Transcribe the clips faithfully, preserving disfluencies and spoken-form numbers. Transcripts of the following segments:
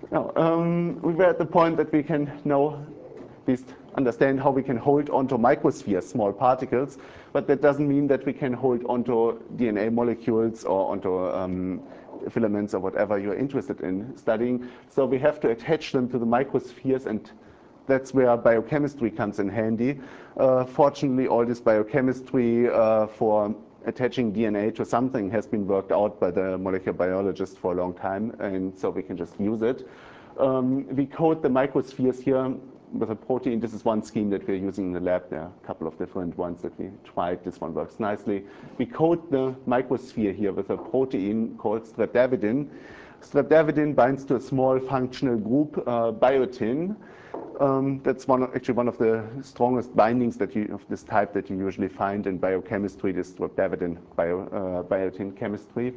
Now, um, we were at the point that we can now at least understand how we can hold onto microspheres, small particles, but that doesn't mean that we can hold onto D N A molecules or onto um, filaments or whatever you're interested in studying. So we have to attach them to the microspheres, and that's where biochemistry comes in handy. Uh, fortunately, all this biochemistry uh, for attaching D N A to something has been worked out by the molecular biologist for a long time, and so we can just use it. Um, we code the microspheres here with a protein. This is one scheme that we're using in the lab. There are a couple of different ones that we tried. This one works nicely. We code the microsphere here with a protein called streptavidin. Streptavidin binds to a small functional group, uh, biotin. Um, that's one, actually one of the strongest bindings that you, of this type that you usually find in biochemistry, this streptavidin bio, uh, biotin chemistry.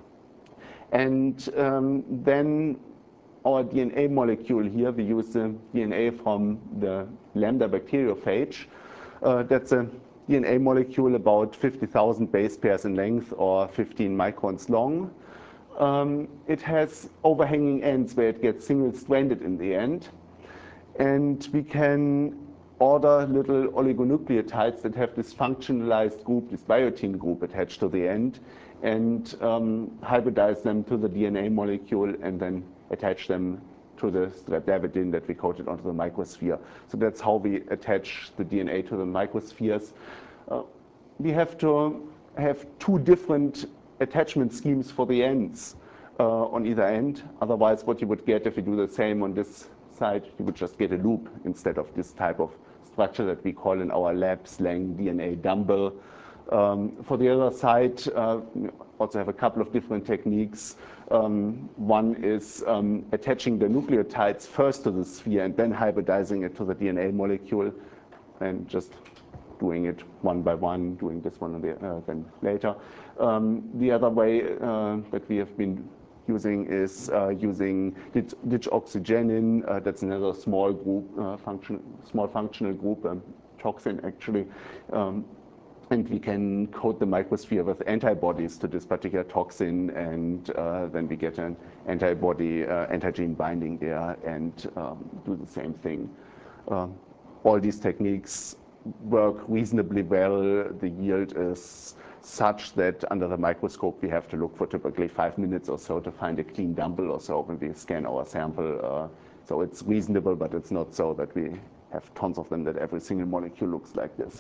And um, then our D N A molecule here, we use the D N A from the lambda bacteriophage. Uh, that's a D N A molecule about fifty thousand base pairs in length or fifteen microns long. Um, it has overhanging ends where it gets single-stranded in the end. And we can order little oligonucleotides that have this functionalized group, this biotin group attached to the end, and um, hybridize them to the D N A molecule and then attach them to the streptavidin that we coated onto the microsphere. So that's how we attach the D N A to the microspheres. Uh, we have to have two different attachment schemes for the ends uh, on either end. Otherwise, what you would get if you do the same on this side, you would just get a loop instead of this type of structure that we call in our lab slang D N A dumbbell. Um, for the other side, uh, we also have a couple of different techniques. Um, one is um, attaching the nucleotides first to the sphere and then hybridizing it to the D N A molecule, and just doing it one by one, doing this one uh, then later. Um, the other way uh, that we have been using is uh, using digoxygenin. Uh, that's another small group, uh, function, small functional group, um, toxin actually. Um, and we can coat the microsphere with antibodies to this particular toxin, and uh, then we get an antibody uh, antigen binding there and um, do the same thing. Um, all these techniques work reasonably well. The yield is such that under the microscope we have to look for typically five minutes or so to find a clean dumbbell or so when we scan our sample. Uh, so it's reasonable, but it's not so that we have tons of them that every single molecule looks like this.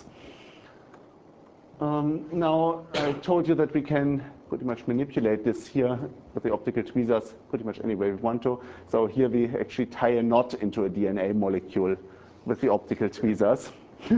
Um, now, I told you that we can pretty much manipulate this here with the optical tweezers pretty much any way we want to. So here we actually tie a knot into a D N A molecule with the optical tweezers.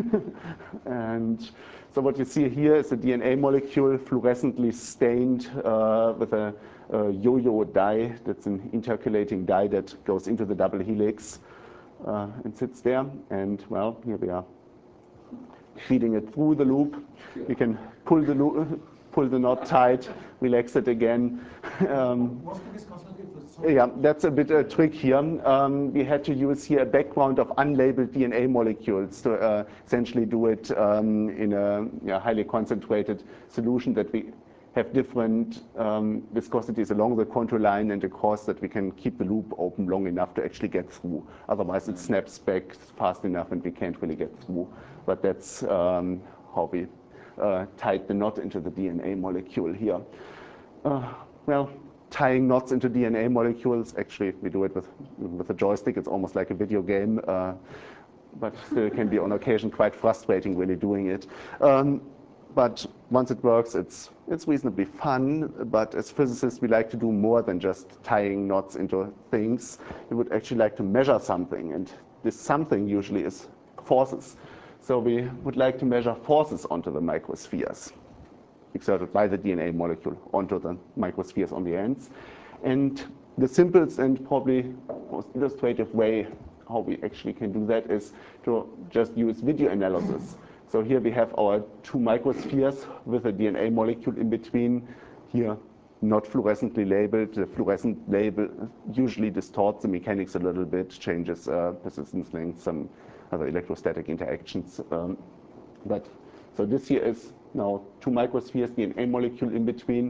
And so what you see here is a D N A molecule fluorescently stained uh, with a, a yo-yo dye. That's an intercalating dye that goes into the double helix uh, and sits there. And well, here we are feeding it through the loop. You can pull the loop, pull the knot tight, relax it again. Um, yeah, that's a bit a trick here. Um, we had to use here a background of unlabeled D N A molecules to uh, essentially do it um, in a yeah, highly concentrated solution that we have different um, viscosities along the contour line and across, that we can keep the loop open long enough to actually get through. Otherwise, it snaps back fast enough and we can't really get through. But that's um, how we uh, tied the knot into the D N A molecule here. Uh, well, tying knots into D N A molecules, actually, we do it with, with a joystick. It's almost like a video game, uh, but still can be on occasion quite frustrating really doing it. Um, But once it works, it's, it's reasonably fun. But as physicists, we like to do more than just tying knots into things. We would actually like to measure something. And this something usually is forces. So we would like to measure forces onto the microspheres exerted by the D N A molecule onto the microspheres on the ends. And the simplest and probably most illustrative way how we actually can do that is to just use video analysis. So here we have our two microspheres with a D N A molecule in between. Here, not fluorescently labeled. The fluorescent label usually distorts the mechanics a little bit, changes uh, persistence length, some other electrostatic interactions. Um, but so this here is now two microspheres, D N A molecule in between,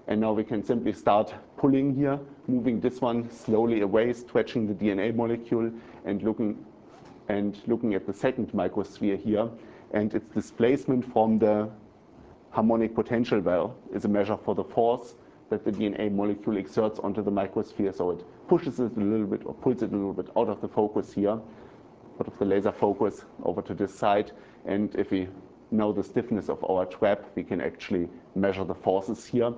And now we can simply start pulling here, moving this one slowly away, stretching the D N A molecule, and looking, and looking at the second microsphere here. And its displacement from the harmonic potential well is a measure for the force that the D N A molecule exerts onto the microsphere. So it pushes it a little bit or pulls it a little bit out of the focus here, out of the laser focus over to this side. And if we know the stiffness of our trap, we can actually measure the forces here.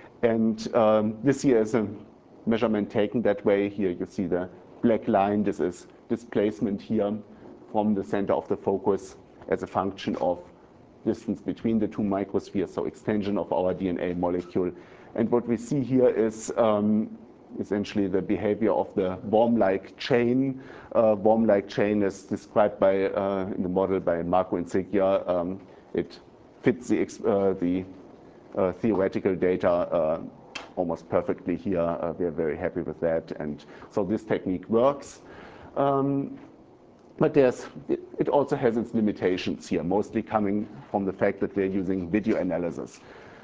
And um, this here is a measurement taken that way. Here you see the black line. This is displacement here from the center of the focus as a function of distance between the two microspheres, so extension of our D N A molecule. And what we see here is um, essentially the behavior of the worm-like chain. Uh, worm-like chain is described by, uh, in the model by Marco Insiglia. Um, it fits the, uh, the uh, theoretical data uh, almost perfectly here. Uh, we are very happy with that. And so this technique works. Um, But there's, it also has its limitations here, mostly coming from the fact that they're using video analysis.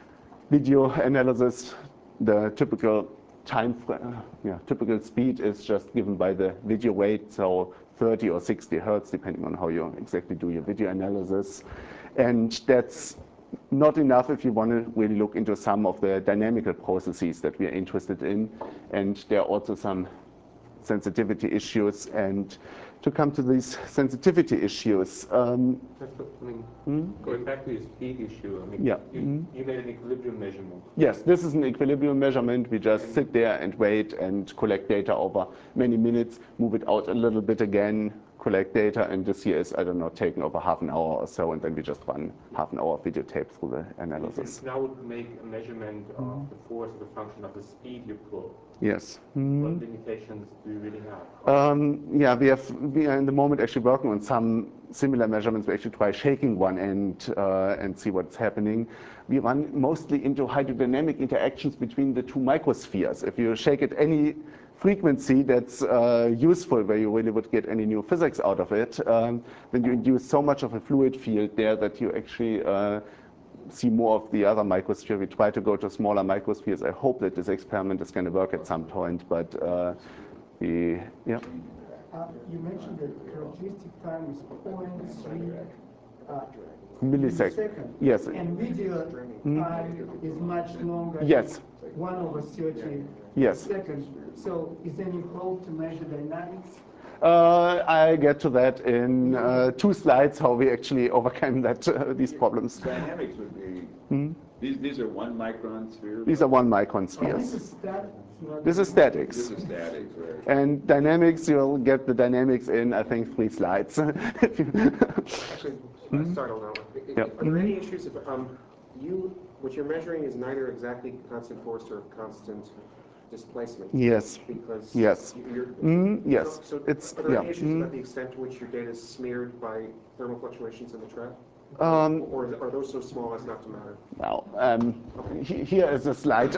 Video analysis, the typical time, yeah, typical speed is just given by the video weight, so thirty or sixty hertz, depending on how you exactly do your video analysis. And that's not enough if you want to really look into some of the dynamical processes that we are interested in. And there are also some sensitivity issues. And to come to these sensitivity issues. Um, That's what, I mean, hmm? going back to the speed issue, I mean, yeah. you, mm-hmm. you made an equilibrium measurement. Yes, this is an equilibrium measurement. We just and sit there and wait and collect data over many minutes, move it out a little bit again, collect data, and this here is, I don't know, taken over half an hour or so, and then we just run half an hour videotape through the analysis. You now would make a measurement of mm-hmm. the force as a function of the speed you pull. Yes. Mm-hmm. What limitations do you really have? Um, yeah, we have we are in the moment actually working on some similar measurements. We actually try shaking one and uh, and see what's happening. We run mostly into hydrodynamic interactions between the two microspheres. If you shake at any frequency that's uh, useful, where you really would get any new physics out of it, um, then you induce so much of a fluid field there that you actually uh, see more of the other microsphere. We try to go to smaller microspheres. I hope that this experiment is going to work at some point, but uh, we, yeah. Uh, you mentioned that characteristic time is zero point three uh, millisecond. Yes. And video mm. time is much longer. Yes. one over thirty yes. seconds. So is there any hope to measure dynamics? Uh, I get to that in uh, two slides, how we actually overcame that uh, these problems. Dynamics would be, hmm? these, these are one micron spheres? These are one micron spheres. Oh, this is static. This is statics. This is statics, right. And dynamics, you'll get the dynamics in, I think, three slides. Actually, mm-hmm. start on that one. Yep. Are there any issues if um, you, what you're measuring is neither exactly constant force or constant displacement? Yes. Because yes. You're, mm, yes. So, so it's, are there yeah. any issues mm. about the extent to which your data is smeared by thermal fluctuations in the trap? Um, or are those so small as not to matter? Well, um, okay. he, here is a slide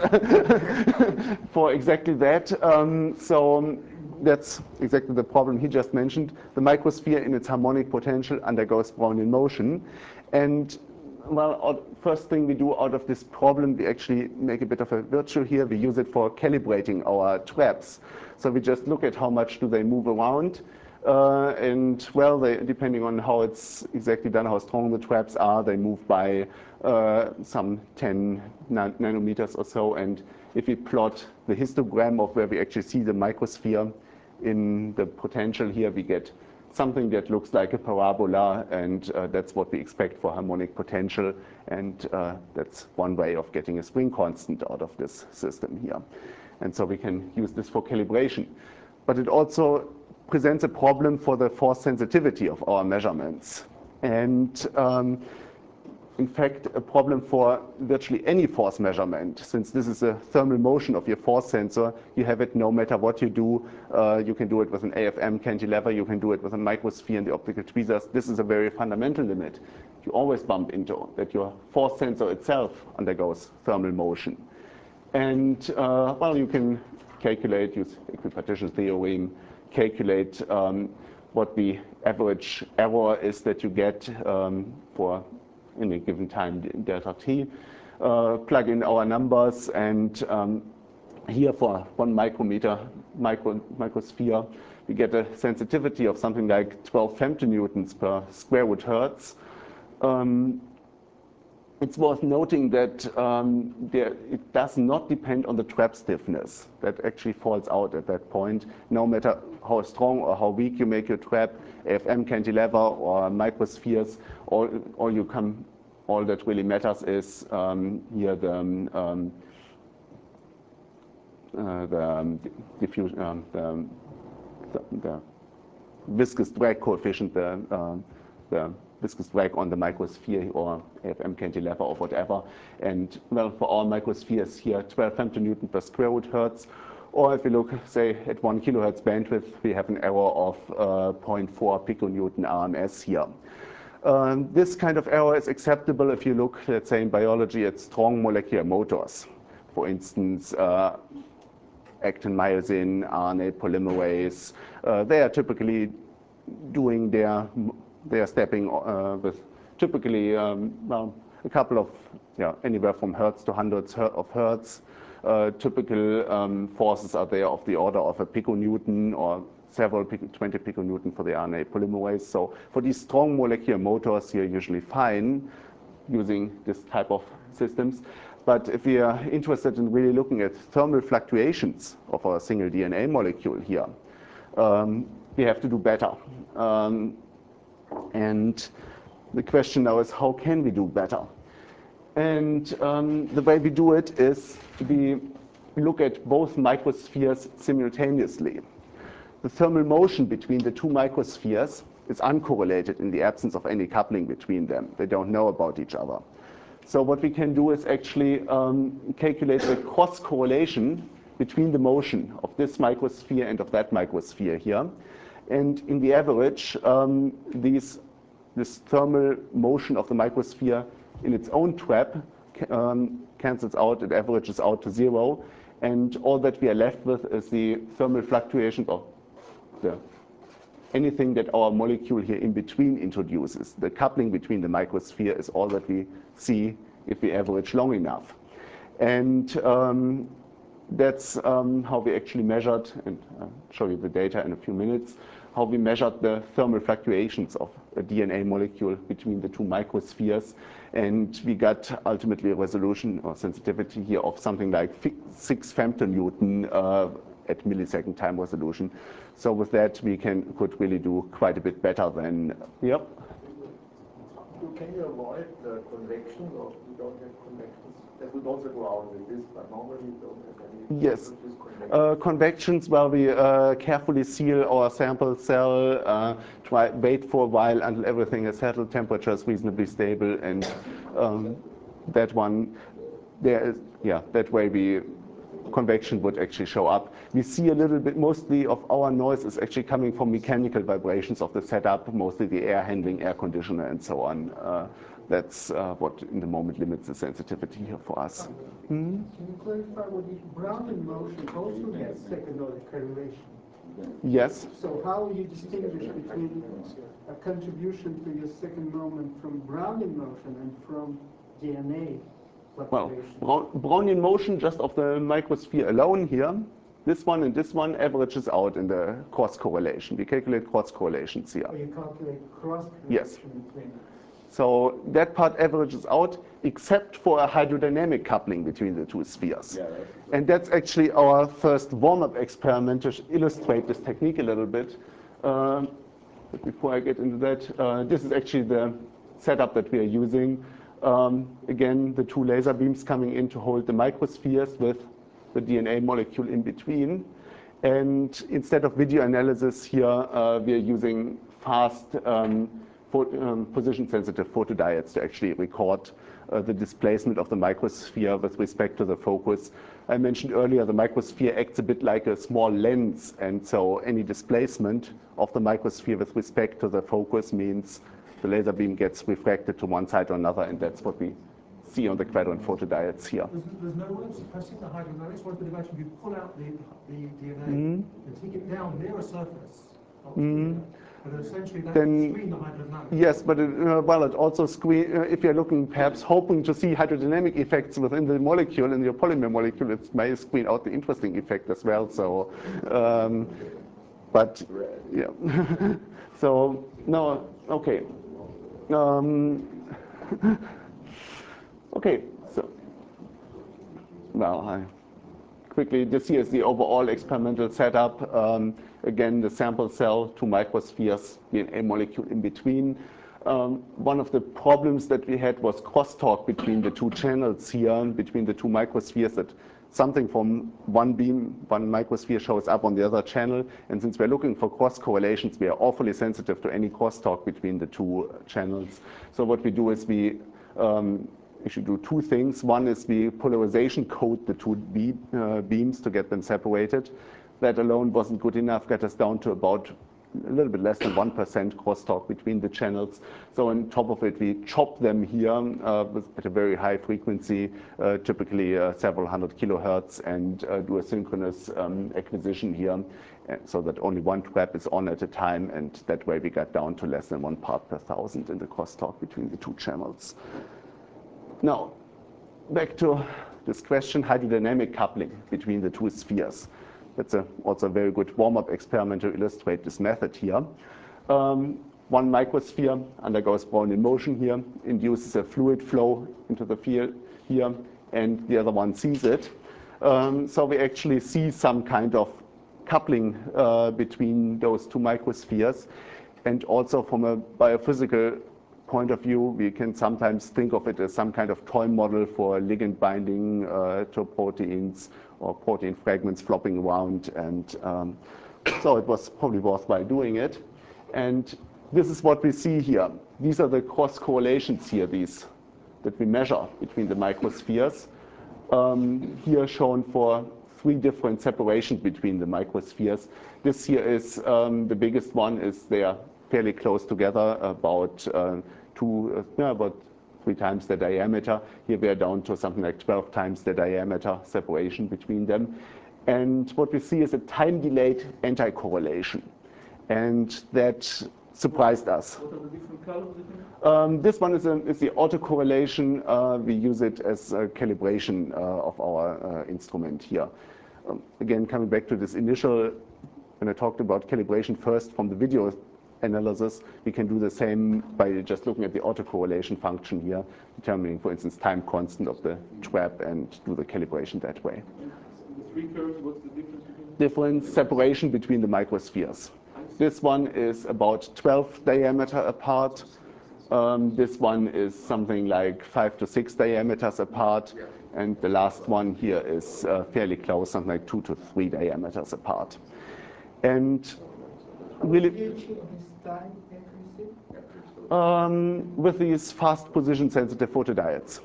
for exactly that. Um, so um, that's exactly the problem he just mentioned. The microsphere in its harmonic potential undergoes Brownian motion. And well, first thing we do out of this problem, we actually make a bit of a virtue here. We use it for calibrating our traps. So we just look at how much do they move around. Uh, and well, they, depending on how it's exactly done, how strong the traps are, they move by uh, some ten nan nanometers or so. And if we plot the histogram of where we actually see the microsphere in the potential here, we get something that looks like a parabola, and uh, that's what we expect for harmonic potential. And uh, that's one way of getting a spring constant out of this system here. And so we can use this for calibration. But it also presents a problem for the force sensitivity of our measurements. And um, in fact, a problem for virtually any force measurement. Since this is a thermal motion of your force sensor, you have it no matter what you do. Uh, you can do it with an A F M cantilever, you can do it with a microsphere and the optical tweezers. This is a very fundamental limit you always bump into, that your force sensor itself undergoes thermal motion. And uh, well, you can calculate, use equipartition theorem, calculate um, what the average error is that you get um, for in a given time delta t. uh, plug in our numbers, and um, here for one micrometer, micro, microsphere, we get a sensitivity of something like twelve femtonewtons per square root hertz. Um, It's worth noting that um, there, it does not depend on the trap stiffness. That actually falls out at that point. No matter how strong or how weak you make your trap, A F M cantilever or microspheres, all, all you come, all that really matters is um, here the um, uh, the um, diffusion, um, the, the, the viscous drag coefficient, the, uh, the viscous drag on the microsphere or A F M cantilever or whatever. And well, for our microspheres here, twelve femtonewton per square root hertz. Or if we look, say, at one kilohertz bandwidth, we have an error of uh, zero point four piconewton R M S here. Um, this kind of error is acceptable if you look, let's say, in biology at strong molecular motors. For instance, uh, actin myosin, R N A polymerase. Uh, they are typically doing their They are stepping uh, with typically um, well, a couple of, yeah, anywhere from hertz to hundreds of hertz. Uh, typical um, forces are there of the order of a piconewton or several pico, twenty piconewton for the R N A polymerase. So for these strong molecular motors, you're usually fine using this type of systems. But if we are interested in really looking at thermal fluctuations of a single D N A molecule here, um, we have to do better. Um, And the question now is, how can we do better? And um, the way we do it is we look at both microspheres simultaneously. The thermal motion between the two microspheres is uncorrelated in the absence of any coupling between them. They don't know about each other. So what we can do is actually um, calculate the cross correlation between the motion of this microsphere and of that microsphere here. And in the average, um, these, this thermal motion of the microsphere in its own trap um, cancels out, it averages out to zero. And all that we are left with is the thermal fluctuations of the, anything that our molecule here in between introduces. The coupling between the microsphere is all that we see if we average long enough. And um, that's um, how we actually measured, and I'll show you the data in a few minutes, how we measured the thermal fluctuations of a D N A molecule between the two microspheres. And we got ultimately a resolution or sensitivity here of something like six femtonewton uh, at millisecond time resolution. So with that, we can could really do quite a bit better than, yep. Can you avoid the convection, or you don't have convections? That would also go out with this, but normally you don't have any. Yes. Uh, convections, where we uh, carefully seal our sample cell, uh, try wait for a while until everything is settled, temperature is reasonably stable, and um, that one, there is, yeah, that way we convection would actually show up. We see a little bit, mostly of our noise is actually coming from mechanical vibrations of the setup, mostly the air handling, air conditioner, and so on. Uh, that's uh, what in the moment limits the sensitivity here for us. Mm-hmm. Can you clarify what the Brownian motion also has second order correlation? Yes. So how you distinguish between a contribution to your second moment from Brownian motion and from D N A? Well, Brown, Brownian motion just of the microsphere alone here, this one and this one averages out in the cross correlation. We calculate cross correlations here. Or you calculate cross correlation Yes. between. So that part averages out, except for a hydrodynamic coupling between the two spheres. Yeah, that's And that's actually our first warm-up experiment to illustrate this technique a little bit. Um, but before I get into that, uh, this is actually the setup that we are using. Um, again, the two laser beams coming in to hold the microspheres with the D N A molecule in between. And instead of video analysis here, uh, we are using fast um, um, position-sensitive photodiodes to actually record uh, the displacement of the microsphere with respect to the focus. I mentioned earlier the microsphere acts a bit like a small lens, and so any displacement of the microsphere with respect to the focus means the laser beam gets refracted to one side or another, and that's what we see on the quadrant photodiodes here. There's, there's no way of suppressing the hydrodynamics. One could imagine you pull out the, the D N A Mm. and take it down near a surface. Mm. But essentially that Then- screen the hydrodynamics. Yes, but it, uh, well, it also screen, uh, if you're looking perhaps hoping to see hydrodynamic effects within the molecule, in your polymer molecule, it may screen out the interesting effect as well. So, um, but yeah. So no, okay. Um, okay, so well, I quickly, this here is the overall experimental setup. Um, again, the sample cell, two microspheres, D N A molecule in between. Um, one of the problems that we had was crosstalk between the two channels here, between the two microspheres, that something from one beam, one microsphere shows up on the other channel. And since we're looking for cross correlations, we are awfully sensitive to any crosstalk between the two channels. So what we do is we um, we should do two things. One is we polarization code the two be uh, beams to get them separated. That alone wasn't good enough, got us down to about a little bit less than one percent crosstalk between the channels. So on top of it, we chop them here uh, with, at a very high frequency, uh, typically uh, several hundred kilohertz, and uh, do a synchronous um, acquisition here, so that only one trap is on at a time, and that way we got down to less than one part per thousand in the crosstalk between the two channels. Now, back to this question, hydrodynamic coupling between the two spheres. That's a, also a very good warm-up experiment to illustrate this method here. Um, one microsphere undergoes Brownian motion here, induces a fluid flow into the field here, and the other one sees it. Um, so we actually see some kind of coupling uh, between those two microspheres. And also from a biophysical point of view, we can sometimes think of it as some kind of toy model for ligand binding uh, to proteins or protein fragments flopping around. And um, so it was probably worthwhile doing it. And this is what we see here. These are the cross correlations here, these that we measure between the microspheres. Um, here shown for three different separations between the microspheres. This here is um, the biggest one. Is they are fairly close together, about uh, two, uh, about three times the diameter. Here we are down to something like twelve times the diameter separation between them. And what we see is a time-delayed anti-correlation, and that surprised us. What are the different colors again? Um, this one is, a, is the autocorrelation. Uh, we use it as a calibration uh, of our uh, instrument here. Um, again, coming back to this initial, when I talked about calibration first from the video analysis, we can do the same by just looking at the autocorrelation function here, determining, for instance, time constant of the trap, and do the calibration that way. The three curves, what's the difference between them? Different separation between the microspheres. This one is about twelve diameter apart. Um, this one is something like five to six diameters apart. And the last one here is uh, fairly close, something like two to three diameters apart. And really, Do you achieve this time accuracy? um, with these fast position sensitive photodiodes.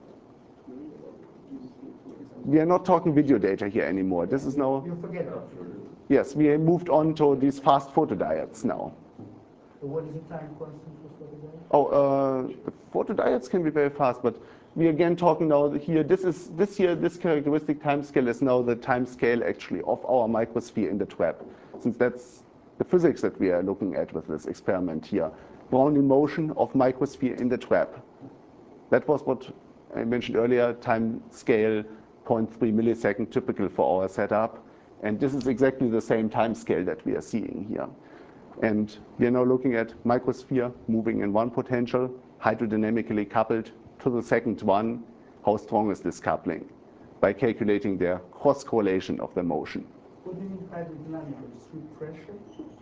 We are not talking video data here anymore. This is now, You forget that. yes, we moved on to these fast photodiodes now. So what is the time constant for photodiodes? Oh, uh, the photodiodes can be very fast, but we again talking now here. This is this here. This characteristic time scale is now the time scale actually of our microsphere in the trap, since that's the physics that we are looking at with this experiment here. Brownian motion of microsphere in the trap. That was what I mentioned earlier. Time scale zero point three millisecond, typical for our setup, and this is exactly the same time scale that we are seeing here. And we are now looking at microsphere moving in one potential, hydrodynamically coupled to the second one. How strong is this coupling? By calculating their cross correlation of the motion. What do you mean hydrodynamically? Through pressure?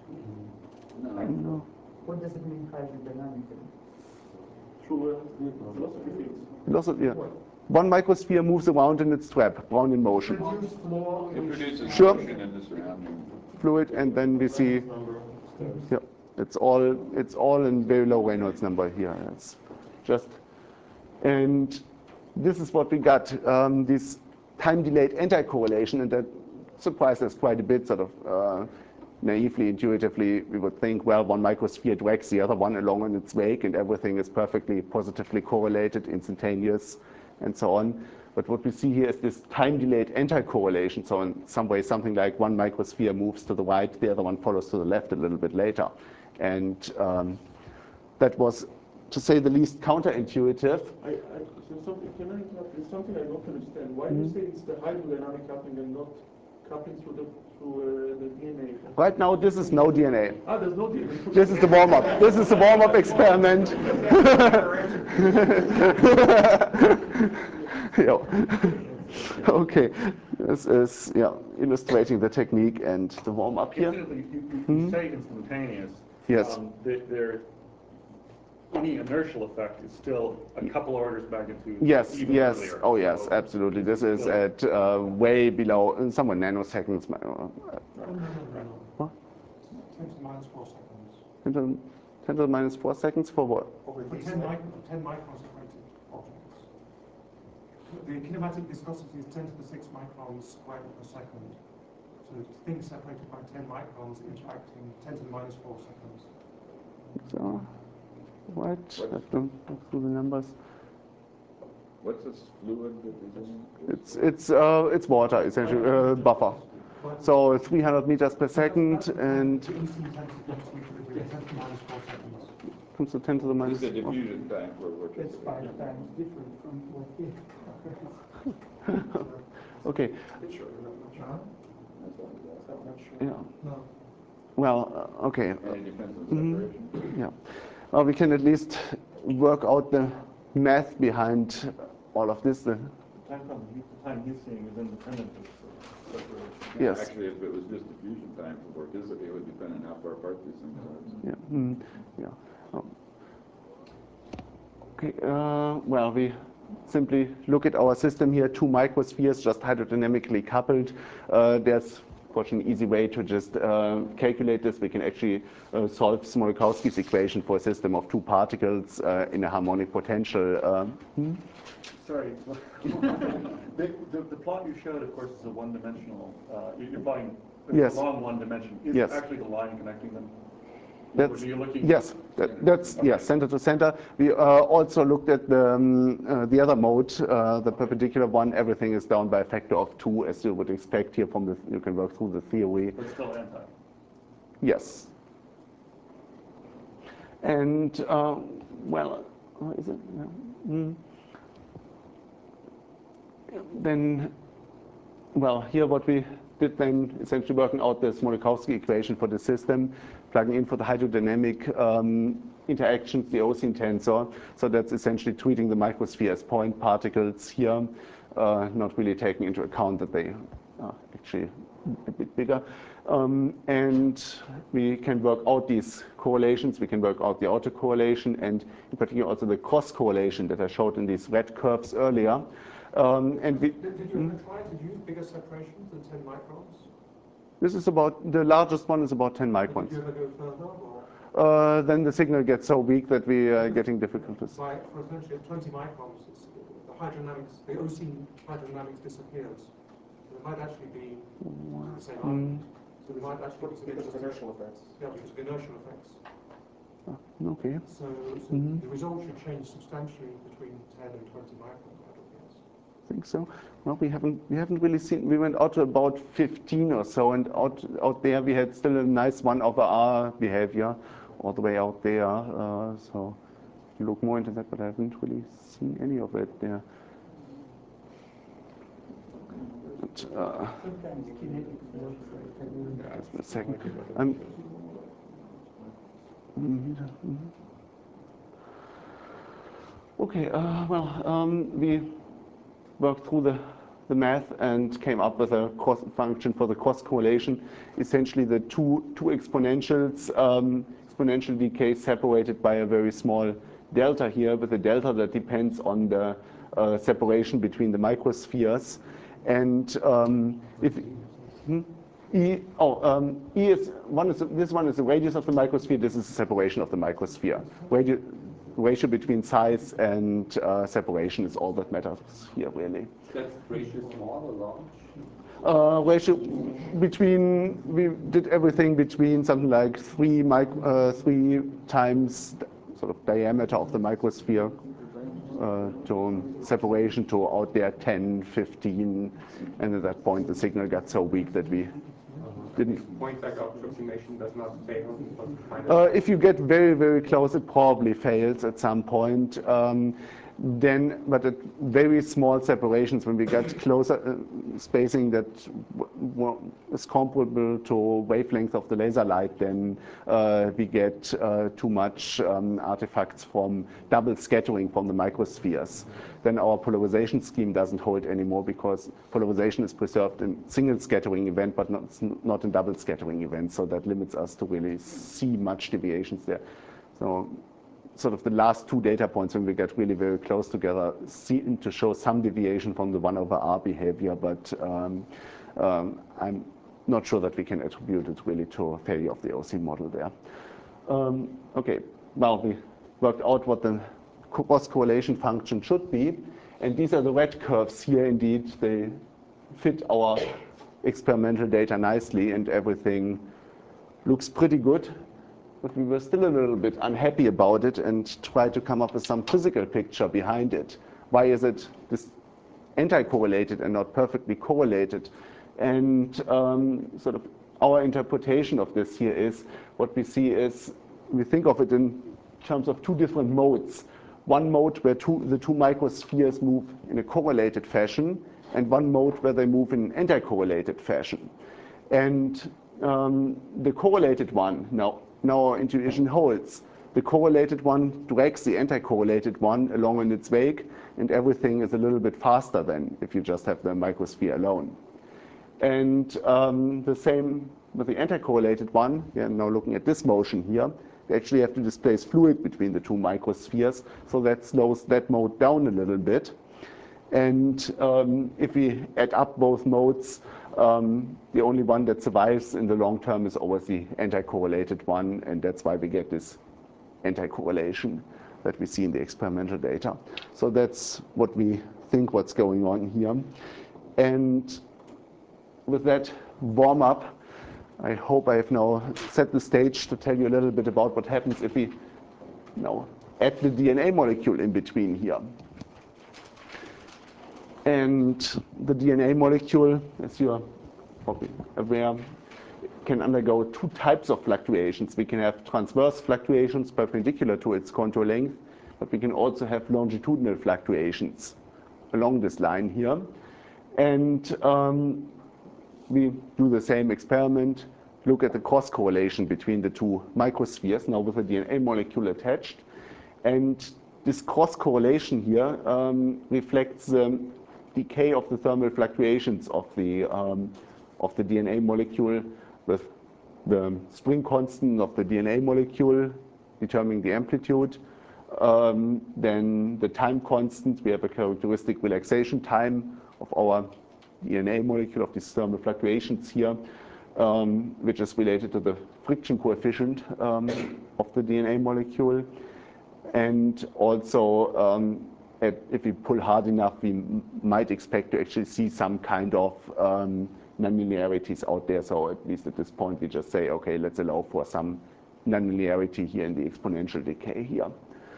No. What does it mean hydrodynamically? Through uh, velocity fields. Velocity, yeah. One microsphere moves around in its trap, Brownian motion. Produce flow It which produces Sure. motion in the surrounding. Fluid, and then we see, yeah, it's all it's all in very low Reynolds number here. It's just, and this is what we got. Um, this time-delayed anti-correlation, and that surprised us quite a bit. Sort of uh, naively, intuitively, we would think, well, one microsphere drags the other one along in its wake, and everything is perfectly positively correlated, instantaneous, and so on. But what we see here is this time-delayed anti-correlation. So in some way, something like one microsphere moves to the right, the other one follows to the left a little bit later. And um, that was, to say the least, counterintuitive. I, I, so something, can I interrupt? There's something I don't understand. Why do you say it's the hydrodynamic coupling and not coupling through the through uh, the D N A? Right now, this is no D N A. Ah, there's no D N A. This is the warm-up. This is the warm-up experiment. Yeah. Okay, this is yeah illustrating the technique and the warm-up here. Incidentally, you, you, you say instantaneous. Yes. Um, the, there, any inertial effect is still a couple orders of magnitude. Yes, even yes, earlier. oh yes, So absolutely. This is still- at uh, way below, uh, somewhere nanoseconds. uh, No, no, no, no. What? ten to the minus four seconds. ten to, ten to the minus four seconds for what? For ten, mic ten micron separated objects. The kinematic viscosity is ten to the six microns squared per second. So things separated by ten microns interacting ten to the minus four seconds. So, right, have to go through the numbers. What's this fluid that is in? It's it's uh, it's water essentially, uh, buffer. So three hundred meters per second and The instant intensity equilibrium, ten to the minus four seconds. comes to ten to the This minus. is the diffusion time for what you're That's five times different from what we Okay. Sure, not much. Not much. Yeah. No. Well, uh, okay. And it depends on Mhm. separation. Yeah. Well, we can at least work out the math behind all of this. The, The time, the time he's seeing is independent of separation. yes. Actually, if it was just diffusion time for work, is it, it would depend on how far apart these things are. Yeah. Mm, yeah. Oh. Okay. Uh, well, we simply look at our system here, two microspheres just hydrodynamically coupled. Uh, there's, of course, an easy way to just uh, calculate this. We can actually uh, solve Smolakowski's equation for a system of two particles uh, in a harmonic potential. Uh, hmm? Sorry. the, the, the plot you showed, of course, is a one-dimensional. Uh, you're you're plotting Yes. along one dimension. Is Yes. it actually the line connecting them? That's, You're looking. yes, that, that's Okay. yes, center to center. We uh, also looked at the, um, uh, the other mode, uh, the perpendicular one. Everything is down by a factor of two, as you would expect here from the, you can work through the theory. But still anti. Yes. And, uh, well, uh, is it? No. Mm. Then, well, here what we did then, essentially working out the Smolakowski equation for the system, plugging in for the hydrodynamic um, interactions, the Oseen tensor. So that's essentially treating the microsphere as point particles here, uh, not really taking into account that they are actually a bit bigger. Um, and we can work out these correlations. We can work out the autocorrelation and in particular also the cross correlation that I showed in these red curves earlier. Um, and we, Did, did you ever try to use bigger separations than ten microns? this is about, the largest one is about ten microns. Did you ever go further? Or Uh, then the signal gets so weak that we are getting difficulties. by, for essentially at twenty microns, it's, the hydrodynamics, the Oseen hydrodynamics disappears. So it might actually be the same argument. So we might actually Because because of inertial effects. Yeah, because of inertial effects. Okay. So, so Mhm. the result should change substantially between ten and twenty microns, I would guess. I think so. Well, we haven't we haven't really seen. We went out to about fifteen or so, and out out there we had still a nice one over R behavior, all the way out there. Uh, so you look more into that, but I haven't really seen any of it there. But, uh, sometimes kinetic works like that. just a second. I'm, Mhm. Okay. Uh, well, um, we worked through the, the math and came up with a cross function for the cross correlation. Essentially, the two two exponentials, um, exponential decay separated by a very small delta here, with a delta that depends on the uh, separation between the microspheres. And um, if hmm? E, oh, um, E is one is this one is the radius of the microsphere. This is the separation of the microsphere. Radi ratio between size and uh, separation is all that matters here, really. That's ratio small or large? Uh, ratio between, we did everything between something like three, mic uh, three times the sort of diameter of the microsphere. uh, to separation to out there ten, fifteen, and at that point the signal got so weak that we didn't. Point like approximation does not fail. Uh, if you get very, very close, it probably fails at some point. Um, then, but at very small separations, when we get closer uh, spacing that w w is comparable to wavelength of the laser light, then uh, we get uh, too much um, artifacts from double scattering from the microspheres. Then our polarization scheme doesn't hold anymore because polarization is preserved in single scattering event, but not, not in double scattering event. So that limits us to really see much deviations there. So sort of the last two data points, when we get really very close together, seem to show some deviation from the one over R behavior, but um, um, I'm not sure that we can attribute it really to a failure of the O C model there. Um, okay, well, we worked out what the cross correlation function should be, and these are the red curves here. Indeed, they fit our experimental data nicely, and everything looks pretty good. But we were still a little bit unhappy about it and tried to come up with some physical picture behind it. Why is it this anti-correlated and not perfectly correlated? And um, sort of our interpretation of this here is, what we see is, we think of it in terms of two different modes. One mode where two, the two microspheres move in a correlated fashion, and one mode where they move in an anti-correlated fashion. And um, the correlated one, now, now our intuition holds. The correlated one drags the anti-correlated one along in its wake, and everything is a little bit faster than if you just have the microsphere alone. And um, the same with the anti-correlated one. We are now looking at this motion here. We actually have to displace fluid between the two microspheres, so that slows that mode down a little bit. And um, if we add up both modes, um, the only one that survives in the long term is always the anti-correlated one, and that's why we get this anti-correlation that we see in the experimental data. So that's what we think what's going on here. And with that warm-up, I hope I have now set the stage to tell you a little bit about what happens if we you know, add the D N A molecule in between here. And the D N A molecule, as you are probably aware, can undergo two types of fluctuations. We can have transverse fluctuations perpendicular to its contour length, but we can also have longitudinal fluctuations along this line here. And um, we do the same experiment, look at the cross correlation between the two microspheres, now with a D N A molecule attached. And this cross correlation here um, reflects the decay of the thermal fluctuations of the, um, of the D N A molecule, with the spring constant of the D N A molecule determining the amplitude. Um, then the time constant, we have a characteristic relaxation time of our D N A molecule, of these thermal fluctuations here, um, which is related to the friction coefficient um, of the D N A molecule. And also, um, at, if we pull hard enough, we m might expect to actually see some kind of um, nonlinearities out there. So at least at this point, we just say, okay, let's allow for some nonlinearity here in the exponential decay here.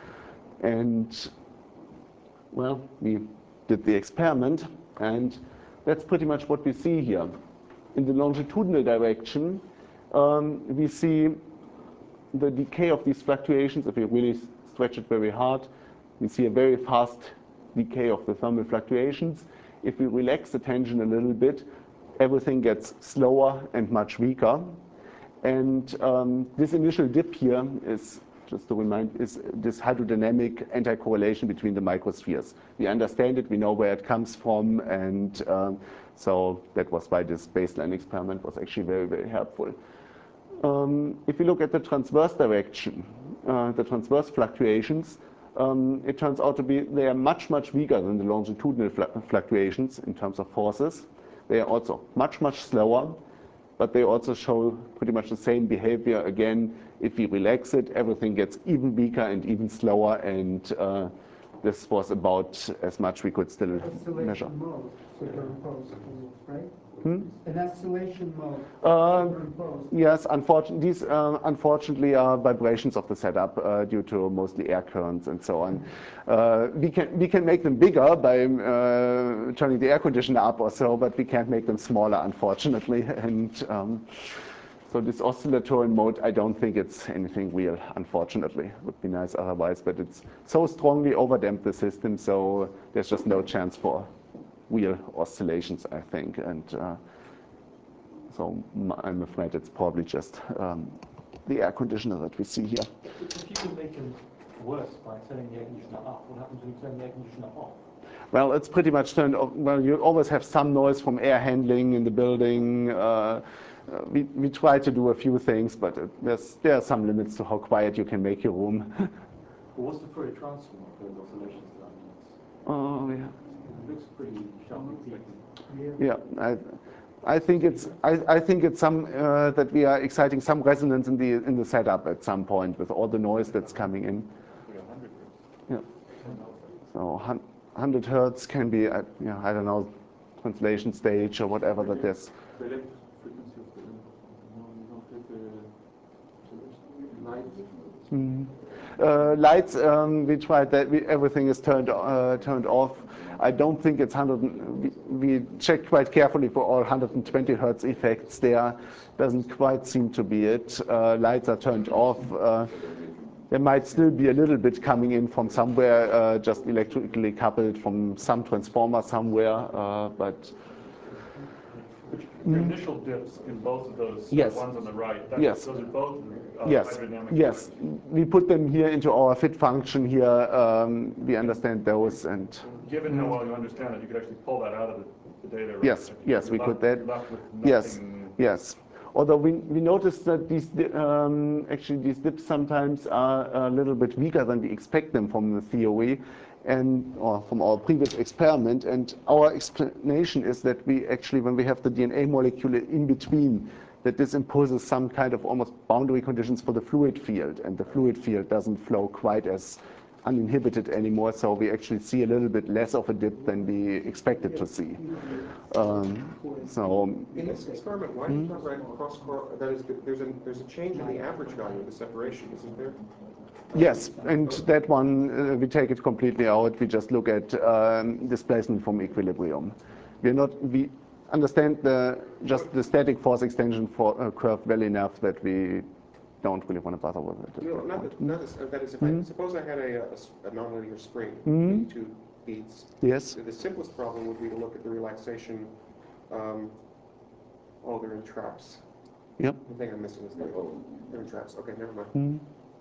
And well, we did the experiment, and that's pretty much what we see here. In the longitudinal direction, um, we see the decay of these fluctuations. If we really stretch it very hard, we see a very fast decay of the thermal fluctuations. If we relax the tension a little bit, everything gets slower and much weaker. And um, this initial dip here is, just to remind, is this hydrodynamic anti-correlation between the microspheres. We understand it, we know where it comes from, and um, so that was why this baseline experiment was actually very, very helpful. Um, if we look at the transverse direction, uh, the transverse fluctuations, um, it turns out to be, they are much, much weaker than the longitudinal fl fluctuations in terms of forces. They are also much, much slower, but they also show pretty much the same behavior. Again, if we relax it, everything gets even weaker and even slower, and uh, this was about as much we could still measure. Oscillation mode superimposed, right? Hmm? An oscillation mode Uh, superimposed. Yes, unfortunately, these uh, unfortunately are vibrations of the setup uh, due to mostly air currents and so on. Uh, we can we can make them bigger by uh, turning the air conditioner up or so, but we can't make them smaller, unfortunately. And um, so this oscillatory mode, I don't think it's anything real, unfortunately. It would be nice otherwise, but it's so strongly overdamped the system, so there's just no chance for real oscillations, I think. And uh, so I'm afraid it's probably just um, the air conditioner that we see here. If you can make them worse by turning the air conditioner up, what happens when you turn the air conditioner off? Well, it's pretty much turned off. Well, you always have some noise from air handling in the building. Uh, uh, we, we try to do a few things, but it, there's, there are some limits to how quiet you can make your room. Well, what's the Fourier transform of those oscillations that Oh, yeah. It looks pretty sharply peaked. Yeah, I, I think it's I, I think it's some uh, that we are exciting some resonance in the in the setup at some point with all the noise that's coming in. Yeah. So one hundred hertz can be at, yeah, I don't know, translation stage or whatever that is. The electric frequency of the no, you don't get the light. Mm. Uh, lights, um, we tried that. We, everything is turned uh, turned off. I don't think it's one hundred. We, we checked quite carefully for all one hundred twenty hertz effects. There doesn't quite seem to be it. Uh, lights are turned off. Uh, there might still be a little bit coming in from somewhere, uh, just electrically coupled from some transformer somewhere, uh, but. Your initial dips in both of those Yes. ones on the right, that, Yes. those are both uh, Yes, hydrodynamic. yes. points. We put them here into our fit function here. Um, we understand those, and Given how well you understand it, you could actually pull that out of the, the data. Right? yes, Like, yes, you're we left, could that. You're left with Yes, nothing. yes. Although we, we noticed that these di- um, actually these dips sometimes are a little bit weaker than we expect them from the theory, and or from our previous experiment. And our explanation is that we actually, when we have the D N A molecule in between, that this imposes some kind of almost boundary conditions for the fluid field, and the fluid field doesn't flow quite as uninhibited anymore, so we actually see a little bit less of a dip than we expected to see. Um, so In this experiment, why do you not write cross cor that is, there's a there's a change in the average value of the separation, isn't there? yes, and that one uh, we take it completely out. We just look at um, displacement from equilibrium. We're not we understand the just the static force extension for uh, curve well enough that we don't really want to bother with it. At No, that not point. that, not as, that is, if I, suppose I had a, a s- a nonlinear spring, Mhm. two beads. Yes. The simplest problem would be to look at the relaxation. Um, oh, they're in traps. Yep. The thing I'm missing is the, they're in traps. Okay, never mind. Mhm.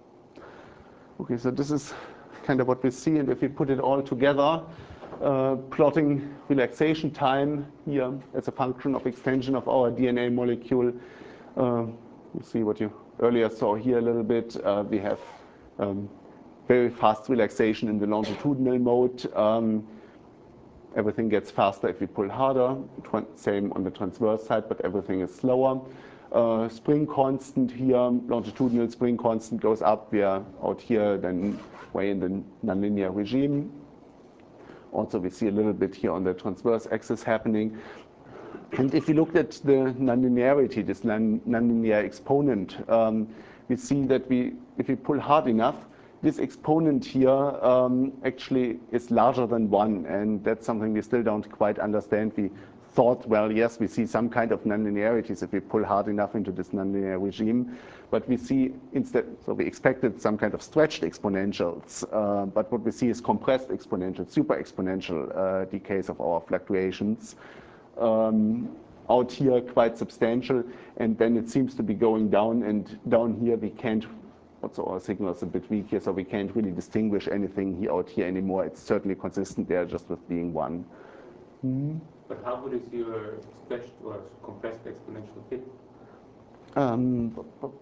Okay, so this is kind of what we see, and if we put it all together, uh, plotting relaxation time here as a function of extension of our D N A molecule, uh, you see what you earlier saw here a little bit. Uh, we have um, very fast relaxation in the longitudinal mode. Um, everything gets faster if we pull harder. Tran- same on the transverse side, but everything is slower. Uh, spring constant here, longitudinal spring constant goes up. We are out here then way in the nonlinear regime. Also, we see a little bit here on the transverse axis happening. And if you look at the nonlinearity, this non- nonlinear exponent, um, we see that we, if we pull hard enough, this exponent here um, actually is larger than one, and that's something we still don't quite understand. We thought, well, yes, we see some kind of nonlinearities if we pull hard enough into this nonlinear regime, but we see instead, so we expected some kind of stretched exponentials, uh, but what we see is compressed exponential, super exponential uh, decays of our fluctuations. Um, out here quite substantial, and then it seems to be going down, and down here we can't, also our signal is a bit weak here, so we can't really distinguish anything here out here anymore. It's certainly consistent there just with being one. Mm-hmm. But how good is your stretched or compressed exponential fit? Um,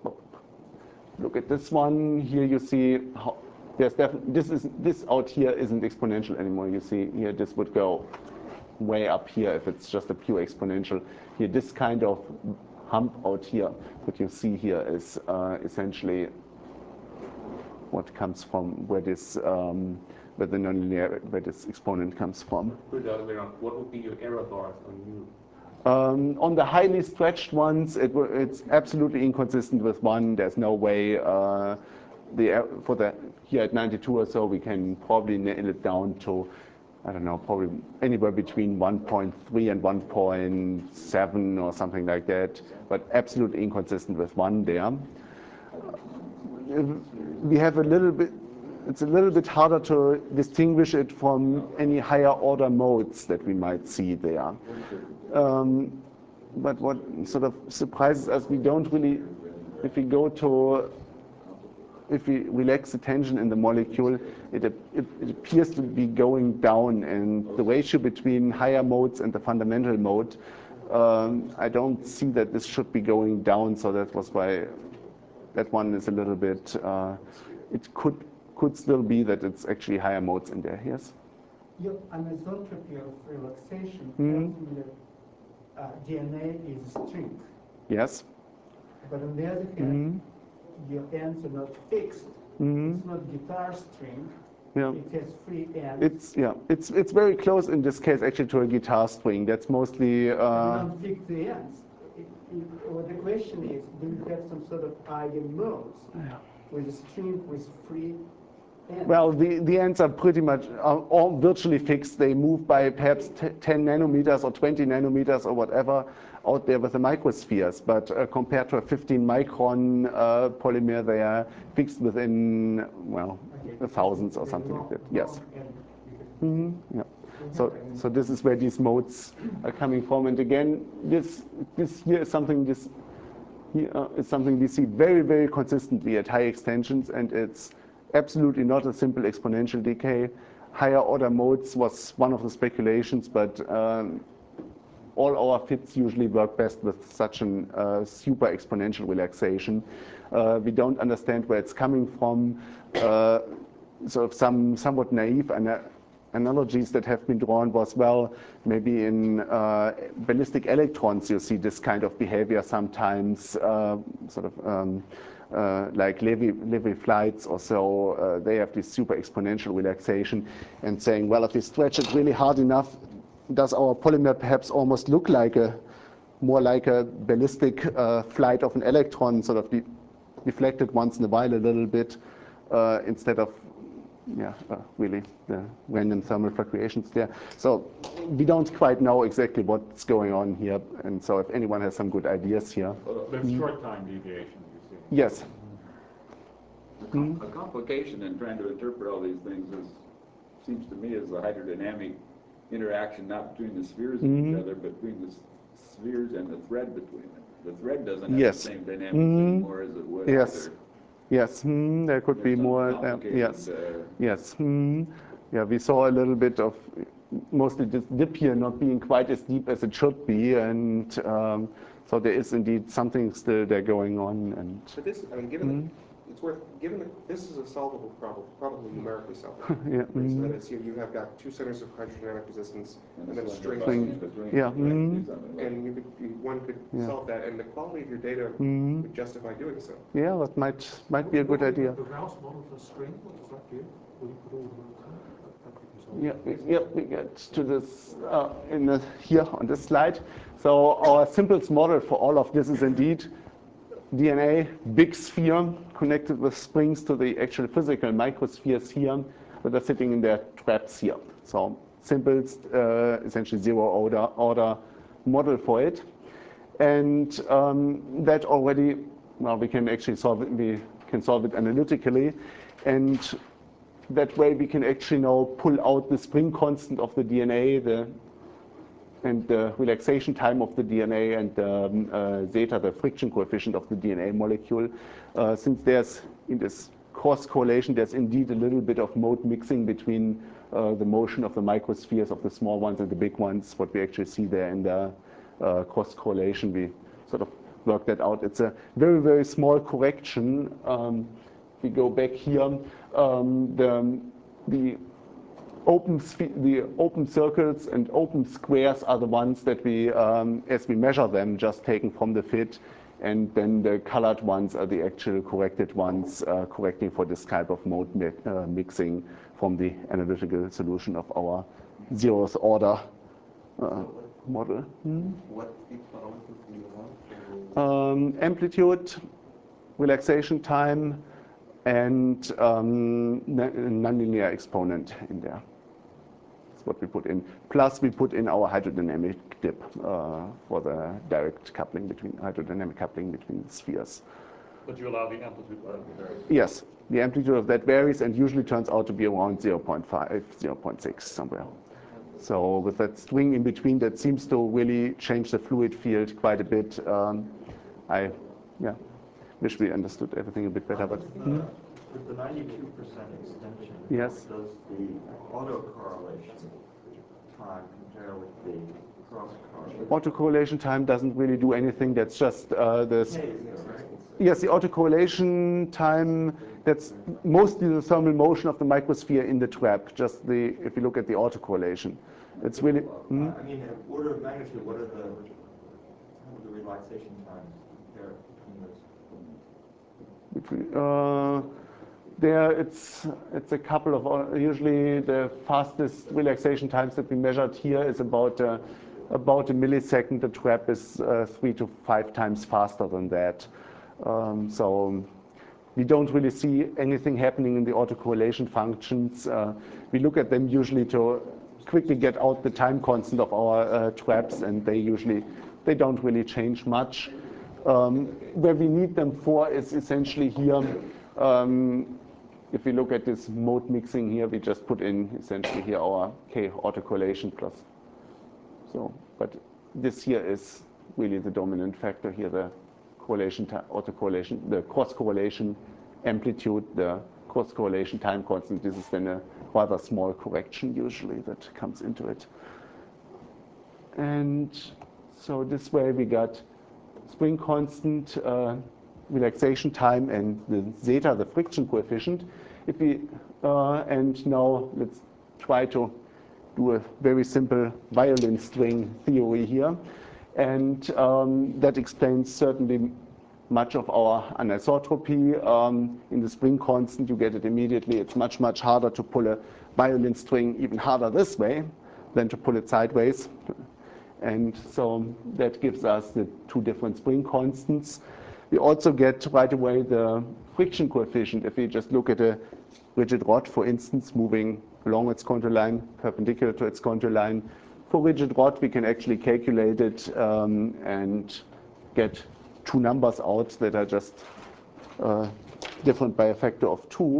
look at this one here. You see how there's definitely this is this out here isn't exponential anymore. You see here this would go way up here if it's just a pure exponential. Here, this kind of hump out here, what you see here is uh, essentially what comes from where this um, where the nonlinear, where this exponent comes from. Put it the other way around. What would be your error bars on U? Um, on the highly stretched ones, it, it's absolutely inconsistent with one. There's no way uh, the for the here at ninety-two or so, we can probably nail it down to, I don't know, probably anywhere between one point three and one point seven or something like that, but absolutely inconsistent with one there. We have a little bit, it's a little bit harder to distinguish it from any higher order modes that we might see there. Um, but what sort of surprises us, we don't really, if we go to, if we relax the tension in the molecule, it, it, it appears to be going down, and the ratio between higher modes and the fundamental mode, um, I don't see that this should be going down, so that was why that one is a little bit, uh, it could, could still be that it's actually higher modes in there, yes? Your anisotropy of relaxation Mm-hmm. tells me that uh, D N A is a string. Yes. But on the other hand, mm-hmm. your ends are not fixed. Mm-hmm. It's not guitar string. Yeah. It has free ends. It's yeah. It's it's very close in this case actually to a guitar string. That's mostly. Uh, you don't fix the ends. It, it, well, the question is, do you have some sort of eigenmodes yeah. with a string with free ends? Well, the, the ends are pretty much are all virtually fixed. They move by perhaps ten nanometers or twenty nanometers or whatever out there with the microspheres. But uh, compared to a fifteen micron uh, polymer, they are fixed within, well, okay. thousands or something like that. Yes. Mm-hmm. Yeah. So, so this is where these modes are coming from. And again, this this here is something this here uh, is something we see very very consistently at high extensions, and it's absolutely not a simple exponential decay. Higher order modes was one of the speculations, but um, all our fits usually work best with such an uh, super exponential relaxation. Uh, we don't understand where it's coming from. Uh, sort of some somewhat naive ana analogies that have been drawn was, well, maybe in uh, ballistic electrons you see this kind of behavior sometimes, uh, sort of um, Uh, like Levy, Levy flights or so, uh, they have this super exponential relaxation, and saying, well, if we stretch it really hard enough, does our polymer perhaps almost look like a, more like a ballistic uh, flight of an electron, sort of de deflected once in a while a little bit, uh, instead of, yeah, uh, really the random thermal fluctuations there. So we don't quite know exactly what's going on here, and so if anyone has some good ideas here. Well, that's mm-hmm. short time deviation. Yes. A, com a complication in trying to interpret all these things is, seems to me, is the hydrodynamic interaction not between the spheres and mm-hmm. each other, but between the spheres and the thread between them. The thread doesn't have yes. the same dynamics mm-hmm. anymore as it would. Yes. Either. Yes. Mm-hmm. There could There's be more. Uh, yes. Uh, yes. Mm-hmm. Yeah. We saw a little bit of mostly this dip here not being quite as deep as it should be, and. Um, So there is indeed something still there going on, and. But this, I mean, given mm-hmm. that it's worth, given that this is a solvable problem, probably numerically solvable. yeah. Mm-hmm. So that it's you, you have got two centers of hydrodynamic resistance, and, and then strings. Yeah. Mm-hmm. And you could, you, one could yeah. solve that, and the quality of your data mm-hmm. would justify doing so. Yeah, that might might be a good idea. The Rouse model for string, what does that give? Will you put all the Yeah, we, yeah, we get to this uh, in the, here on this slide. So our simplest model for all of this is indeed D N A, big sphere connected with springs to the actual physical microspheres here that are sitting in their traps here. So simplest, uh, essentially zero order, order model for it. And um, that already, well, we can actually solve it, we can solve it analytically. And that way we can actually now pull out the spring constant of the D N A the, and the relaxation time of the D N A and the um, uh, zeta, the friction coefficient of the D N A molecule. Uh, since there's, in this cross correlation, there's indeed a little bit of mode mixing between uh, the motion of the microspheres of the small ones and the big ones, what we actually see there in the uh, cross correlation. We sort of work that out. It's a very, very small correction. Um, we go back here. Um, the, the, open the open circles and open squares are the ones that we, um, as we measure them, just taken from the fit, and then the colored ones are the actual corrected ones, uh, correcting for this type of mode mi uh, mixing from the analytical solution of our zeroth order uh, model. Hmm? What the parameters do you want? Um, amplitude, relaxation time, and um, nonlinear exponent in there. That's what we put in. Plus, we put in our hydrodynamic dip uh, for the direct coupling between hydrodynamic coupling between the spheres. But you allow the amplitude to vary? Yes, the amplitude of that varies and usually turns out to be around zero point five, zero point six somewhere. So with that string in between, that seems to really change the fluid field quite a bit. Um, I, yeah, wish we understood everything a bit better, but. Hmm? With the ninety-two percent extension, Yes. does the autocorrelation time compare with the cross-correlation? Autocorrelation time doesn't really do anything. That's just uh, the. Hey, is that right? Yes, the autocorrelation time, that's mostly the thermal motion of the microsphere in the trap, just the, if you look at the autocorrelation. It's really... Hmm? I mean, in order of magnitude, what are the, how are the relaxation times compare between those? Between, uh, there, it's, it's a couple of, uh, usually the fastest relaxation times that we measured here is about, uh, about a millisecond. The trap is uh, three to five times faster than that. Um, so we don't really see anything happening in the autocorrelation functions. Uh, we look at them usually to quickly get out the time constant of our uh, traps, and they usually, they don't really change much. Um, where we need them for is essentially here. Um, if we look at this mode mixing here, we just put in essentially here our K autocorrelation plus. So, but this here is really the dominant factor here, the correlation, autocorrelation, the cross correlation amplitude, the cross correlation time constant. This is then a rather small correction usually that comes into it. And so this way we got spring constant, uh, relaxation time, and the zeta, the friction coefficient. If we uh, and now let's try to do a very simple violin string theory here. And um, that explains certainly much of our anisotropy. Um, in the spring constant, you get it immediately. It's much, much harder to pull a violin string, even harder this way, than to pull it sideways. And so that gives us the two different spring constants. We also get right away the friction coefficient. If we just look at a rigid rod, for instance, moving along its contour line, perpendicular to its contour line. For rigid rod, we can actually calculate it um, and get two numbers out that are just uh, different by a factor of two.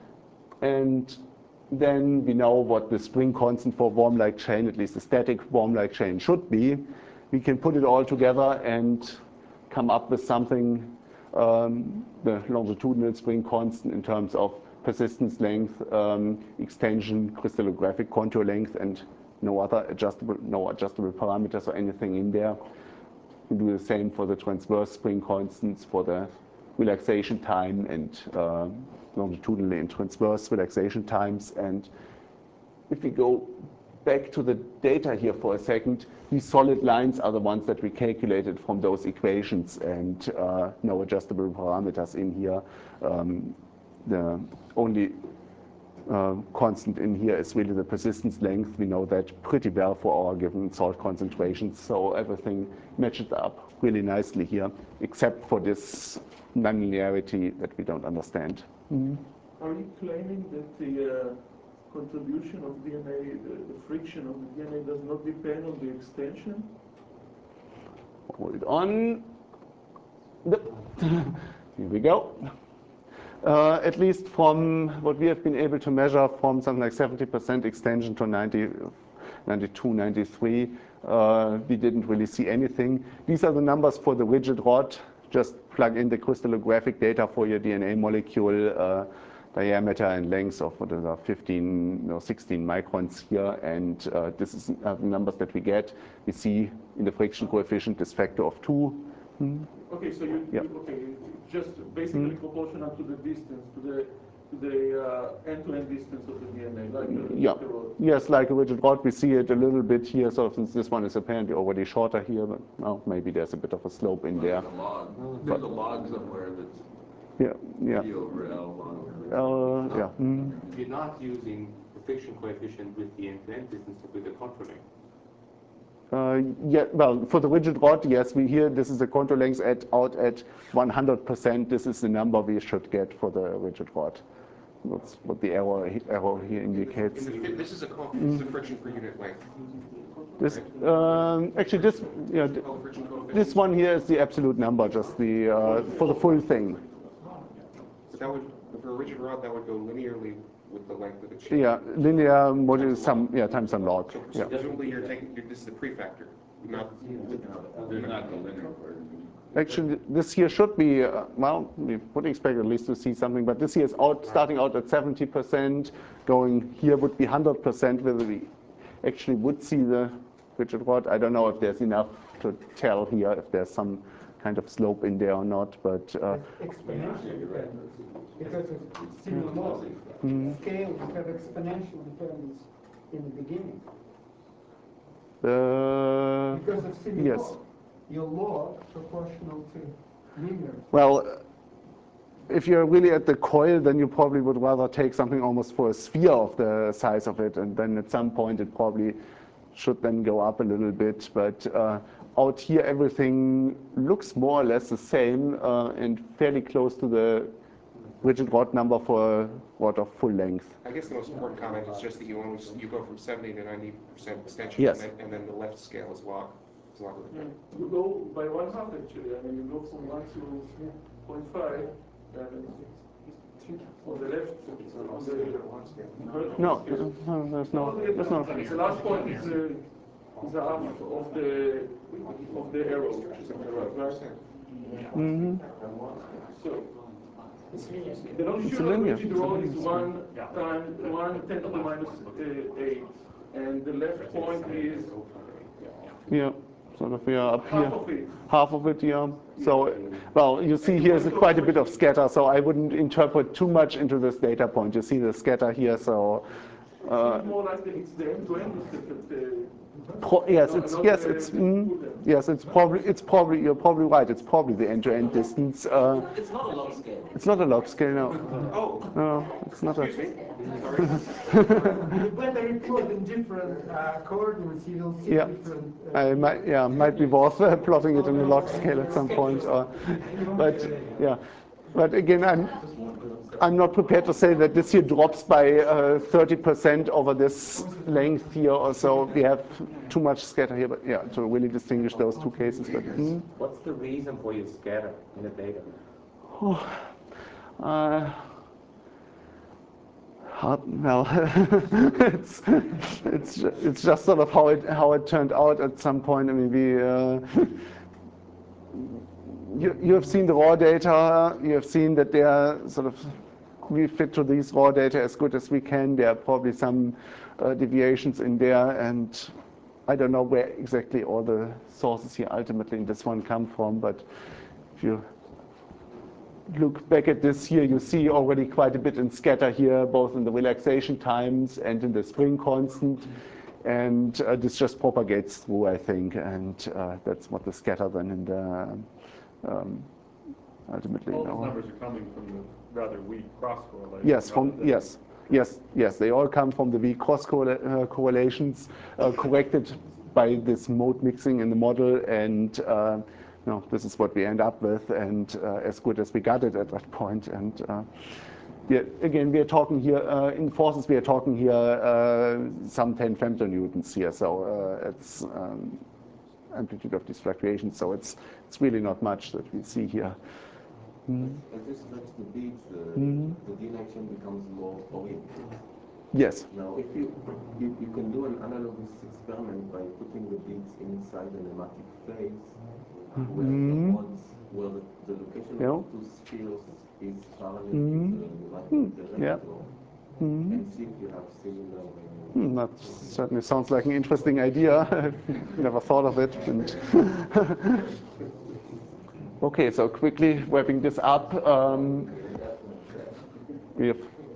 And then we know what the spring constant for worm-like chain, at least the static worm-like chain, should be. We can put it all together and come up with something, um, the longitudinal spring constant in terms of persistence length, um, extension, crystallographic contour length, and no other adjustable, no adjustable parameters or anything in there. We do the same for the transverse spring constants, for the relaxation time, and uh, longitudinally and transverse relaxation times. And if we go back to the data here for a second, these solid lines are the ones that we calculated from those equations, and uh, no adjustable parameters in here. Um, the only uh, constant in here is really the persistence length. We know that pretty well for our given salt concentrations, so everything matches up really nicely here, except for this nonlinearity that we don't understand. Mm-hmm. Are you claiming that the uh, contribution of D N A, the, the friction of the D N A does not depend on the extension? Hold on. Here we go. Uh, at least from what we have been able to measure, from something like seventy percent extension to ninety, ninety-two, ninety-three, uh, we didn't really see anything. These are the numbers for the rigid rod. Just plug in the crystallographic data for your D N A molecule, uh, diameter and length of what is our fifteen or sixteen microns here, and uh, this is uh, the numbers that we get. We see in the friction coefficient this factor of two. Hmm. Okay, so you, Yeah. you okay, just basically mm. proportional to the distance, to the the uh, end-to-end distance of the D N A, like the, Yeah. the rod. Yes, like a rigid rod, we see it a little bit here. So since this one is apparently already shorter here, but well, maybe there's a bit of a slope in there. There's a log. There's a log somewhere that's Yeah, yeah. P over L log. Uh, yeah. Mm. You're not using the friction coefficient with the end-to-end distance, but with the contour length. Uh, yeah, well, for the rigid rod, yes, we hear this is the contour length at out at one hundred percent. This is the number we should get for the rigid rod. That's what the error error here indicates. In the, fi- this is a co- this is a friction per unit length. This um, actually this yeah th- Oh, friction coefficient. this one here is the absolute number, just the uh, for the full thing. But that would, for a rigid rod, that would go linearly with the length of the chip. Yeah, linear modulus some yeah times some log. So, so Yeah. presumably you're taking, you're, this is the prefactor, not. There's not the linear part. Actually, this here should be, uh, well, we would expect at least to see something, but this here is out, starting out at seventy percent, going here would be one hundred percent, whether we actually would see the rigid rod. I don't know if there's enough to tell here, if there's some kind of slope in there or not, but uh, Exponential dependence, because it's similar model. Scale, you have exponential dependence in the beginning. uh, Because of similar yes. law. Your law proportional to linear. Well, if you're really at the coil, then you probably would rather take something almost for a sphere of the size of it, and then at some point it probably should then go up a little bit. But uh, out here, everything looks more or less the same uh, and fairly close to the rigid rod number for a rod of full length. I guess the most important comment is just that you only, you go from seventy to ninety percent extension, Yes. and, then, and then the left scale is log. Is log of the Yeah, you go by one half actually. I mean, you go from one to zero point five, and on the left, on the No, no, there's no, there's no. The last point is the is the half of the of the arrow, right? Mm-hmm. So the longitudinal linear. rigid rod is one time one ten to the minus uh, eight, and the left point is Yeah, sort of, yeah, up half here. of it. Half of it, yeah. So, well, you see here is quite a bit of scatter, so I wouldn't interpret too much into this data point. You see the scatter here, so. Uh, It's more like the, it's the end-to-end that the pro yes, it's yes, it's mm, yes, it's probably it's probably you're probably right. It's probably the end-to-end distance. Uh, It's not a log scale. it's not a log scale, no. Oh, No, it's not a. excuse me. Sorry. When they plot in different uh, coordinates, you will see Yeah. different. Uh, I might, yeah, might be worth uh, plotting it in a log scale at some point. Or, but yeah, but again, I'm I'm not prepared to say that this here drops by uh, thirty percent over this length here or so. We have too much scatter here, but yeah, to really distinguish those two cases. But hmm. What's the reason for your scatter in the data? Oh, uh, hard, well, it's it's it's just sort of how it how it turned out at some point. I mean, we. Uh, You, you have seen the raw data. You have seen that they are sort of, we fit to these raw data as good as we can. There are probably some uh, deviations in there, and I don't know where exactly all the sources here ultimately in this one come from. But if you look back at this here, you see already quite a bit in scatter here, both in the relaxation times and in the spring constant. And uh, this just propagates through, I think, and uh, that's what the scatter then in the Um, ultimately, All no. those numbers are coming from the rather weak cross correlation. Yes, from rather than- yes, yes, yes. They all come from the weak cross correla uh, correlations uh, corrected by this mode mixing in the model, and uh, you know, this is what we end up with, and uh, as good as we got it at that point. And uh, yeah, again, we are talking here uh, in forces. We are talking here uh, some ten femtonewtons here, so uh, it's. Um, amplitude of these fluctuations, so it's it's really not much that we see here. Mm. As this stretch the beads, uh, Mm. the D action becomes more oriented. Yes. Now, if you, you you can do an analogous experiment by putting the beads inside a nematic phase, where Mm. the odds, where the, the location Yeah. of the two spheres is parallel Mm. to the nematic Mm. director, Yeah. Mm. and see if you have similar. Uh, Hmm, that certainly sounds like an interesting idea. I've never thought of it. And okay, so quickly wrapping this up, um, we have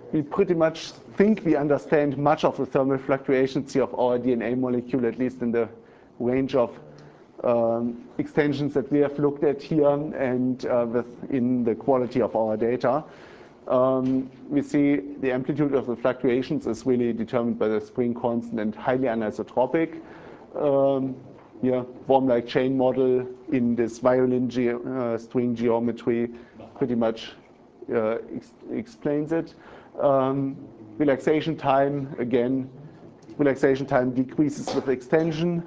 we pretty much think we understand much of the thermal fluctuations here of our D N A molecule, at least in the range of um, extensions that we have looked at here and uh, within the quality of our data. Um, we see the amplitude of the fluctuations is really determined by the spring constant and highly anisotropic. Um, here, worm-like chain model in this violin ge uh, string geometry pretty much uh, ex explains it. Um, relaxation time, again, relaxation time decreases with extension.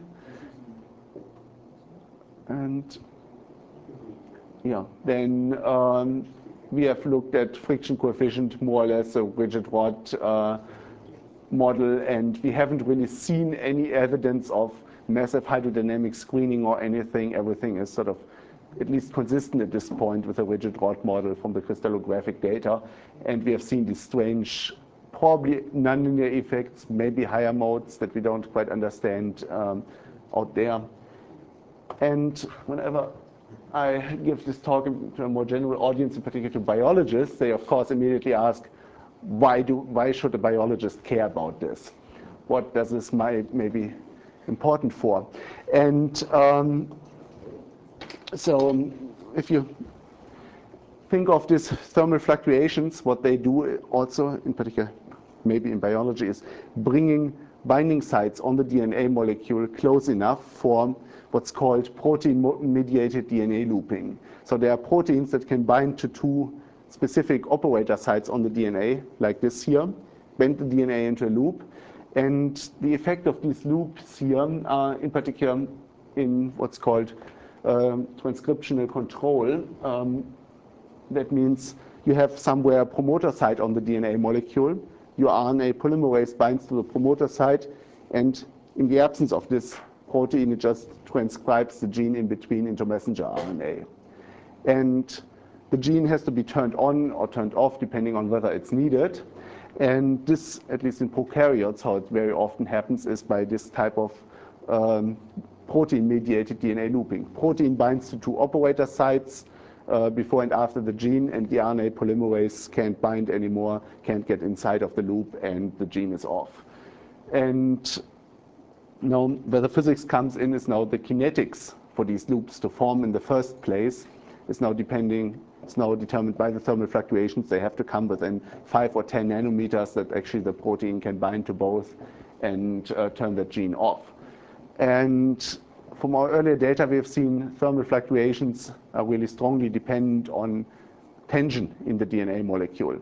And yeah, then um, we have looked at friction coefficient, more or less a rigid rod uh, model, and we haven't really seen any evidence of massive hydrodynamic screening or anything. Everything is sort of at least consistent at this point with a rigid rod model from the crystallographic data. And we have seen these strange, probably nonlinear effects, maybe higher modes that we don't quite understand um, out there. And whenever I give this talk to a more general audience, in particular to biologists, they of course immediately ask, why do why should a biologist care about this? What does this might maybe important for? And um, so if you think of these thermal fluctuations, what they do also in particular, maybe in biology, is bringing binding sites on the D N A molecule close enough for what's called protein-mediated D N A looping. So there are proteins that can bind to two specific operator sites on the D N A, like this here, bend the D N A into a loop. And the effect of these loops here are in particular in what's called um, transcriptional control. Um, that means you have somewhere a promoter site on the D N A molecule. Your R N A polymerase binds to the promoter site, and in the absence of this protein, it just transcribes the gene in between into messenger R N A. And the gene has to be turned on or turned off depending on whether it's needed. And this, at least in prokaryotes, how it very often happens is by this type of um, protein-mediated D N A looping. Protein binds to two operator sites uh, before and after the gene, and the R N A polymerase can't bind anymore, can't get inside of the loop, and the gene is off. And now where the physics comes in is now the kinetics for these loops to form in the first place is now depending, it's now determined by the thermal fluctuations. They have to come within five or ten nanometers that actually the protein can bind to both and uh, turn that gene off. And from our earlier data, we have seen thermal fluctuations are really strongly dependent on tension in the D N A molecule.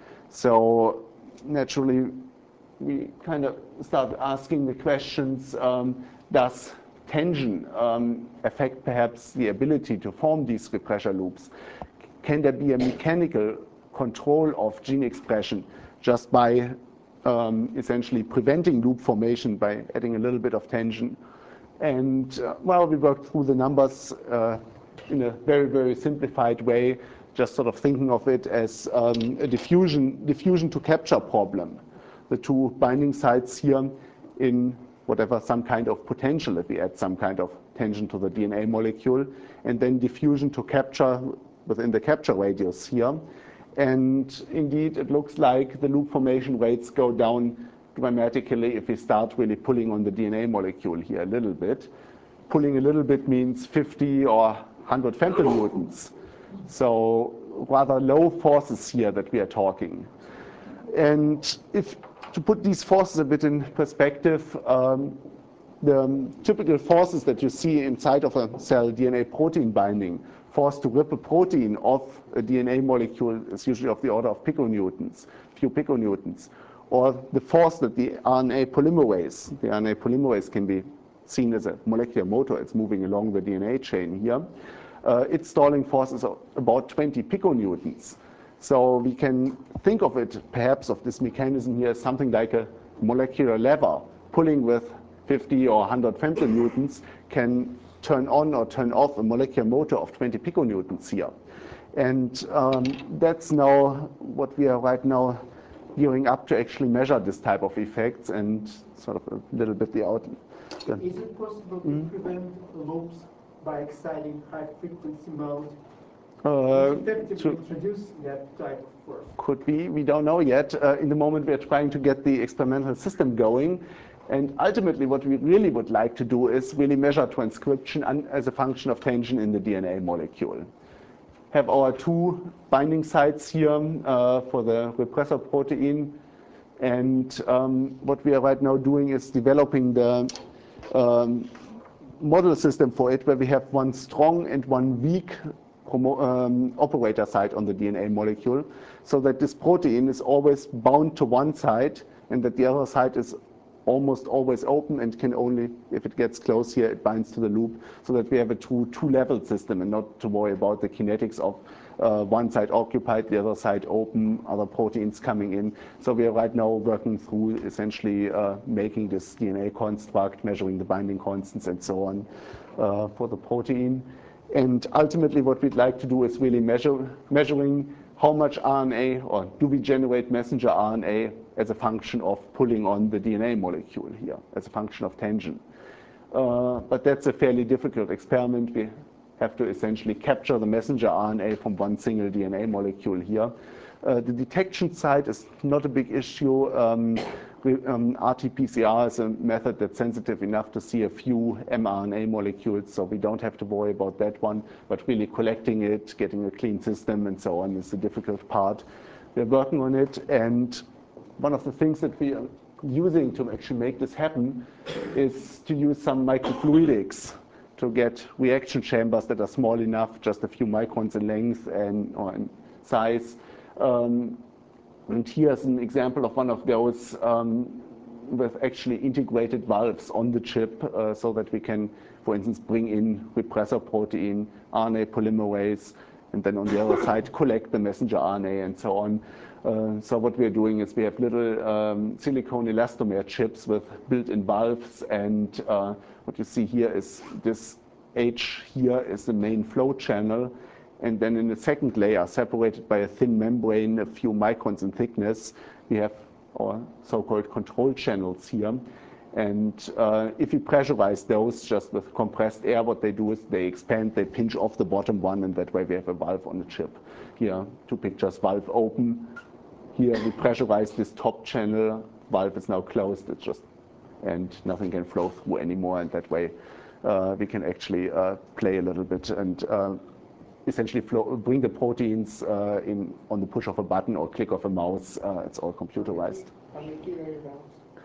So naturally, we kind of start asking the questions, um, does tension um, affect perhaps the ability to form these repressor loops? Can there be a mechanical control of gene expression just by um, essentially preventing loop formation by adding a little bit of tension? And uh, well, we worked through the numbers uh, in a very, very simplified way, just sort of thinking of it as um, a diffusion, diffusion to capture problem. The two binding sites here in whatever some kind of potential, if we add some kind of tension to the D N A molecule, and then diffusion to capture within the capture radius here. And indeed, it looks like the loop formation rates go down dramatically if we start really pulling on the D N A molecule here a little bit. Pulling a little bit means fifty or one hundred femtonewtons. So rather low forces here that we are talking. And if to put these forces a bit in perspective, um, the um, typical forces that you see inside of a cell D N A protein binding, force to rip a protein off a D N A molecule is usually of the order of piconewtons, few piconewtons. Or the force that the R N A polymerase, the R N A polymerase can be seen as a molecular motor, it's moving along the D N A chain here. Uh, its stalling force is about twenty piconewtons. So we can think of it, perhaps, of this mechanism here as something like a molecular lever. Pulling with fifty or one hundred femtonewtons can turn on or turn off a molecular motor of twenty piconewtons here. And um, that's now what we are right now gearing up to actually measure this type of effects and sort of a little bit the out. The Is it possible to mm. prevent loops by exciting high frequency mode Uh, effectively to introduce that type of force. Could be, we don't know yet. Uh, in the moment, we are trying to get the experimental system going. And ultimately, what we really would like to do is really measure transcription as a function of tension in the D N A molecule. Have our two binding sites here uh, for the repressor protein. And um, what we are right now doing is developing the um, model system for it, where we have one strong and one weak um, operator site on the D N A molecule, so that this protein is always bound to one side and that the other side is almost always open and can only, if it gets close here, it binds to the loop, so that we have a true two-level system and not to worry about the kinetics of uh, one side occupied, the other side open, other proteins coming in. So we are right now working through essentially uh, making this D N A construct, measuring the binding constants and so on uh, for the protein. And ultimately what we'd like to do is really measure measuring how much R N A, or do we generate messenger R N A as a function of pulling on the D N A molecule here, as a function of tension. Uh, but that's a fairly difficult experiment. We have to essentially capture the messenger R N A from one single D N A molecule here. Uh, the detection side is not a big issue. Um, we, um, R T P C R is a method that's sensitive enough to see a few mRNA molecules, so we don't have to worry about that one. But really collecting it, getting a clean system, and so on is the difficult part. We're working on it, and one of the things that we are using to actually make this happen is to use some microfluidics to get reaction chambers that are small enough, just a few microns in length and or in size. Um, and here's an example of one of those um, with actually integrated valves on the chip, uh, so that we can, for instance, bring in repressor protein, R N A polymerase, and then on the other side collect the messenger R N A and so on. Uh, so what we're doing is we have little um, silicone elastomer chips with built-in valves, and uh, what you see here is this H here is the main flow channel, and then in the second layer, separated by a thin membrane, a few microns in thickness, we have our so-called control channels here. And uh, if you pressurize those just with compressed air, what they do is they expand, they pinch off the bottom one, and that way we have a valve on the chip. Here, two pictures, valve open. Here we pressurize this top channel, valve is now closed, it's just, and nothing can flow through anymore, and that way uh, we can actually uh, play a little bit and uh, essentially flow, bring the proteins uh, in on the push of a button or click of a mouse. Uh, it's all computerized. How many kilo are your valves?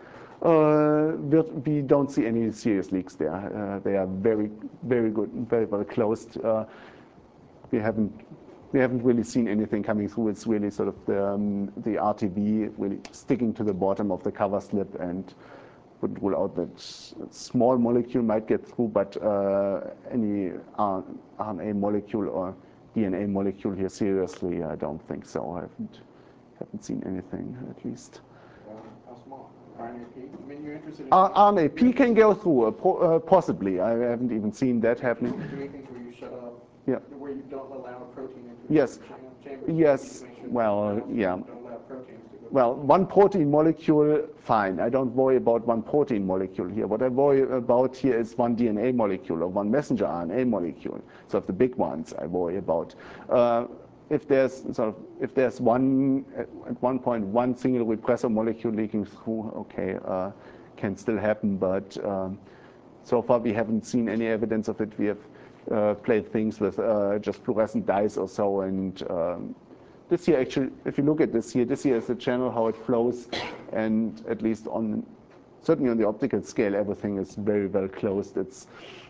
Uh, we don't see any serious leaks there. Uh, they are very, very good, very well closed. Uh, we haven't, we haven't really seen anything coming through. It's really sort of the, um, the R T B really sticking to the bottom of the cover slip, and wouldn't rule out that a small molecule might get through, but uh, any R N A molecule or D N A molecule here, seriously, I don't think so. I haven't, haven't seen anything, at least. Uh, how small? R N A P? I mean, you're interested in... R N A P can go through, uh, po uh, possibly. I haven't even seen that happening. Doing things where you shut off, yeah. where you don't allow a protein into yes. the chamber. Yes, sure well, yeah. Don't allow proteins to go. Well, one protein molecule, fine. I don't worry about one protein molecule here. What I worry about here is one D N A molecule or one messenger R N A molecule. So of the big ones I worry about. Uh, if there's sort of, if there's one at one point one single repressor molecule leaking through, okay, uh, can still happen. But um, so far we haven't seen any evidence of it. We have uh, played things with uh, just fluorescent dyes or so, and um, this here, actually, if you look at this here, this here is the channel, how it flows, and at least on, certainly on the optical scale, everything is very well closed. It's,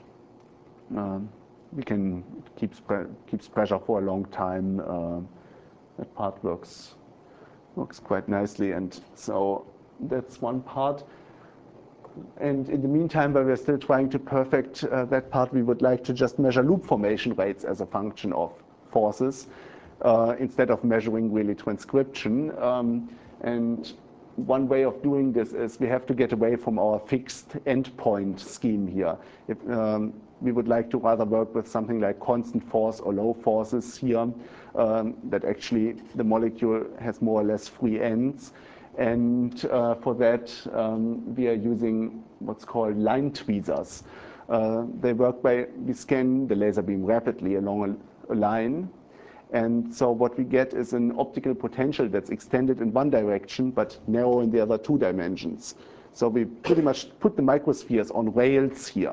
um, we can, it keeps, pre keeps pressure for a long time. Uh, that part works, works quite nicely, and so that's one part. And in the meantime, while we're still trying to perfect uh, that part, we would like to just measure loop formation rates as a function of forces. Uh, instead of measuring really transcription. Um, and one way of doing this is we have to get away from our fixed endpoint scheme here. If, um, we would like to rather work with something like constant force or low forces here, um, that actually the molecule has more or less free ends. And uh, for that, um, we are using what's called line tweezers. Uh, they work by, we scan the laser beam rapidly along a, a line, And so what we get is an optical potential that's extended in one direction, but narrow in the other two dimensions. So we pretty much put the microspheres on rails here.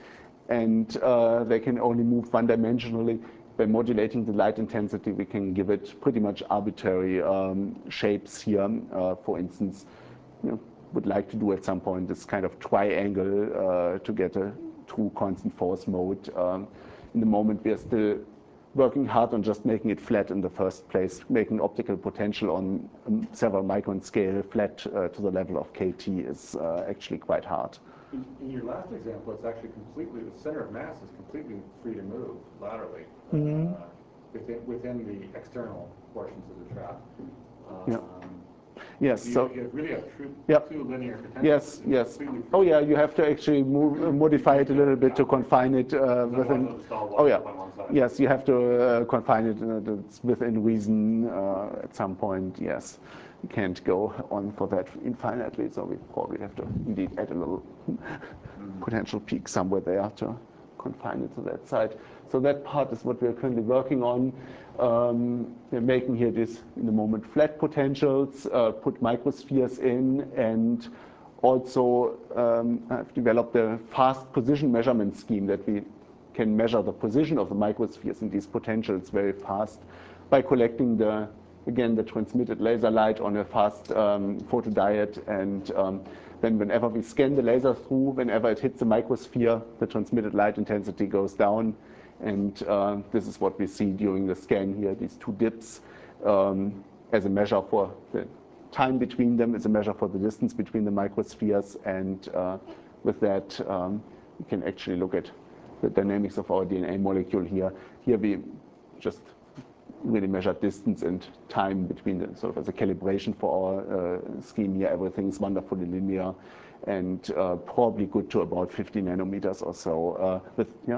And uh, they can only move one-dimensionally. By modulating the light intensity, we can give it pretty much arbitrary um, shapes here. Uh, for instance, you know, would like to do at some point this kind of triangle uh, to get a true constant force mode. Um, in the moment, we are still working hard on just making it flat in the first place, making optical potential on um, several micron scale flat uh, to the level of K T is uh, actually quite hard. In, in your last example, it's actually completely, the center of mass is completely free to move laterally Mm-hmm. uh, within, within the external portions of the trap. Um, Yeah. Yes. You, So you really have true, Yep. true linear potential. yes, It's yes. completely free. Oh yeah, you have to actually move, uh, modify it a little bit to confine it uh, within. Oh yeah. Yes, you have to uh, confine it uh, that's within reason uh, at some point. Yes, you can't go on for that infinitely. So we probably have to indeed add a little potential peak somewhere there to confine it to that side. So that part is what we're currently working on. Um, we're making here this, in the moment, flat potentials, uh, put microspheres in, and also um, I've developed a fast position measurement scheme that we can measure the position of the microspheres in these potentials very fast by collecting the, again, the transmitted laser light on a fast um, photodiode, and um, then whenever we scan the laser through, whenever it hits the microsphere, the transmitted light intensity goes down. And uh, this is what we see during the scan here, these two dips, um, as a measure for the time between them, as a measure for the distance between the microspheres. And uh, with that, um, we can actually look at the dynamics of our D N A molecule here. Here we just really measure distance and time between them, sort of as a calibration for our uh, scheme here. Everything is wonderfully linear and uh, probably good to about fifty nanometers or so. Uh, with, yeah?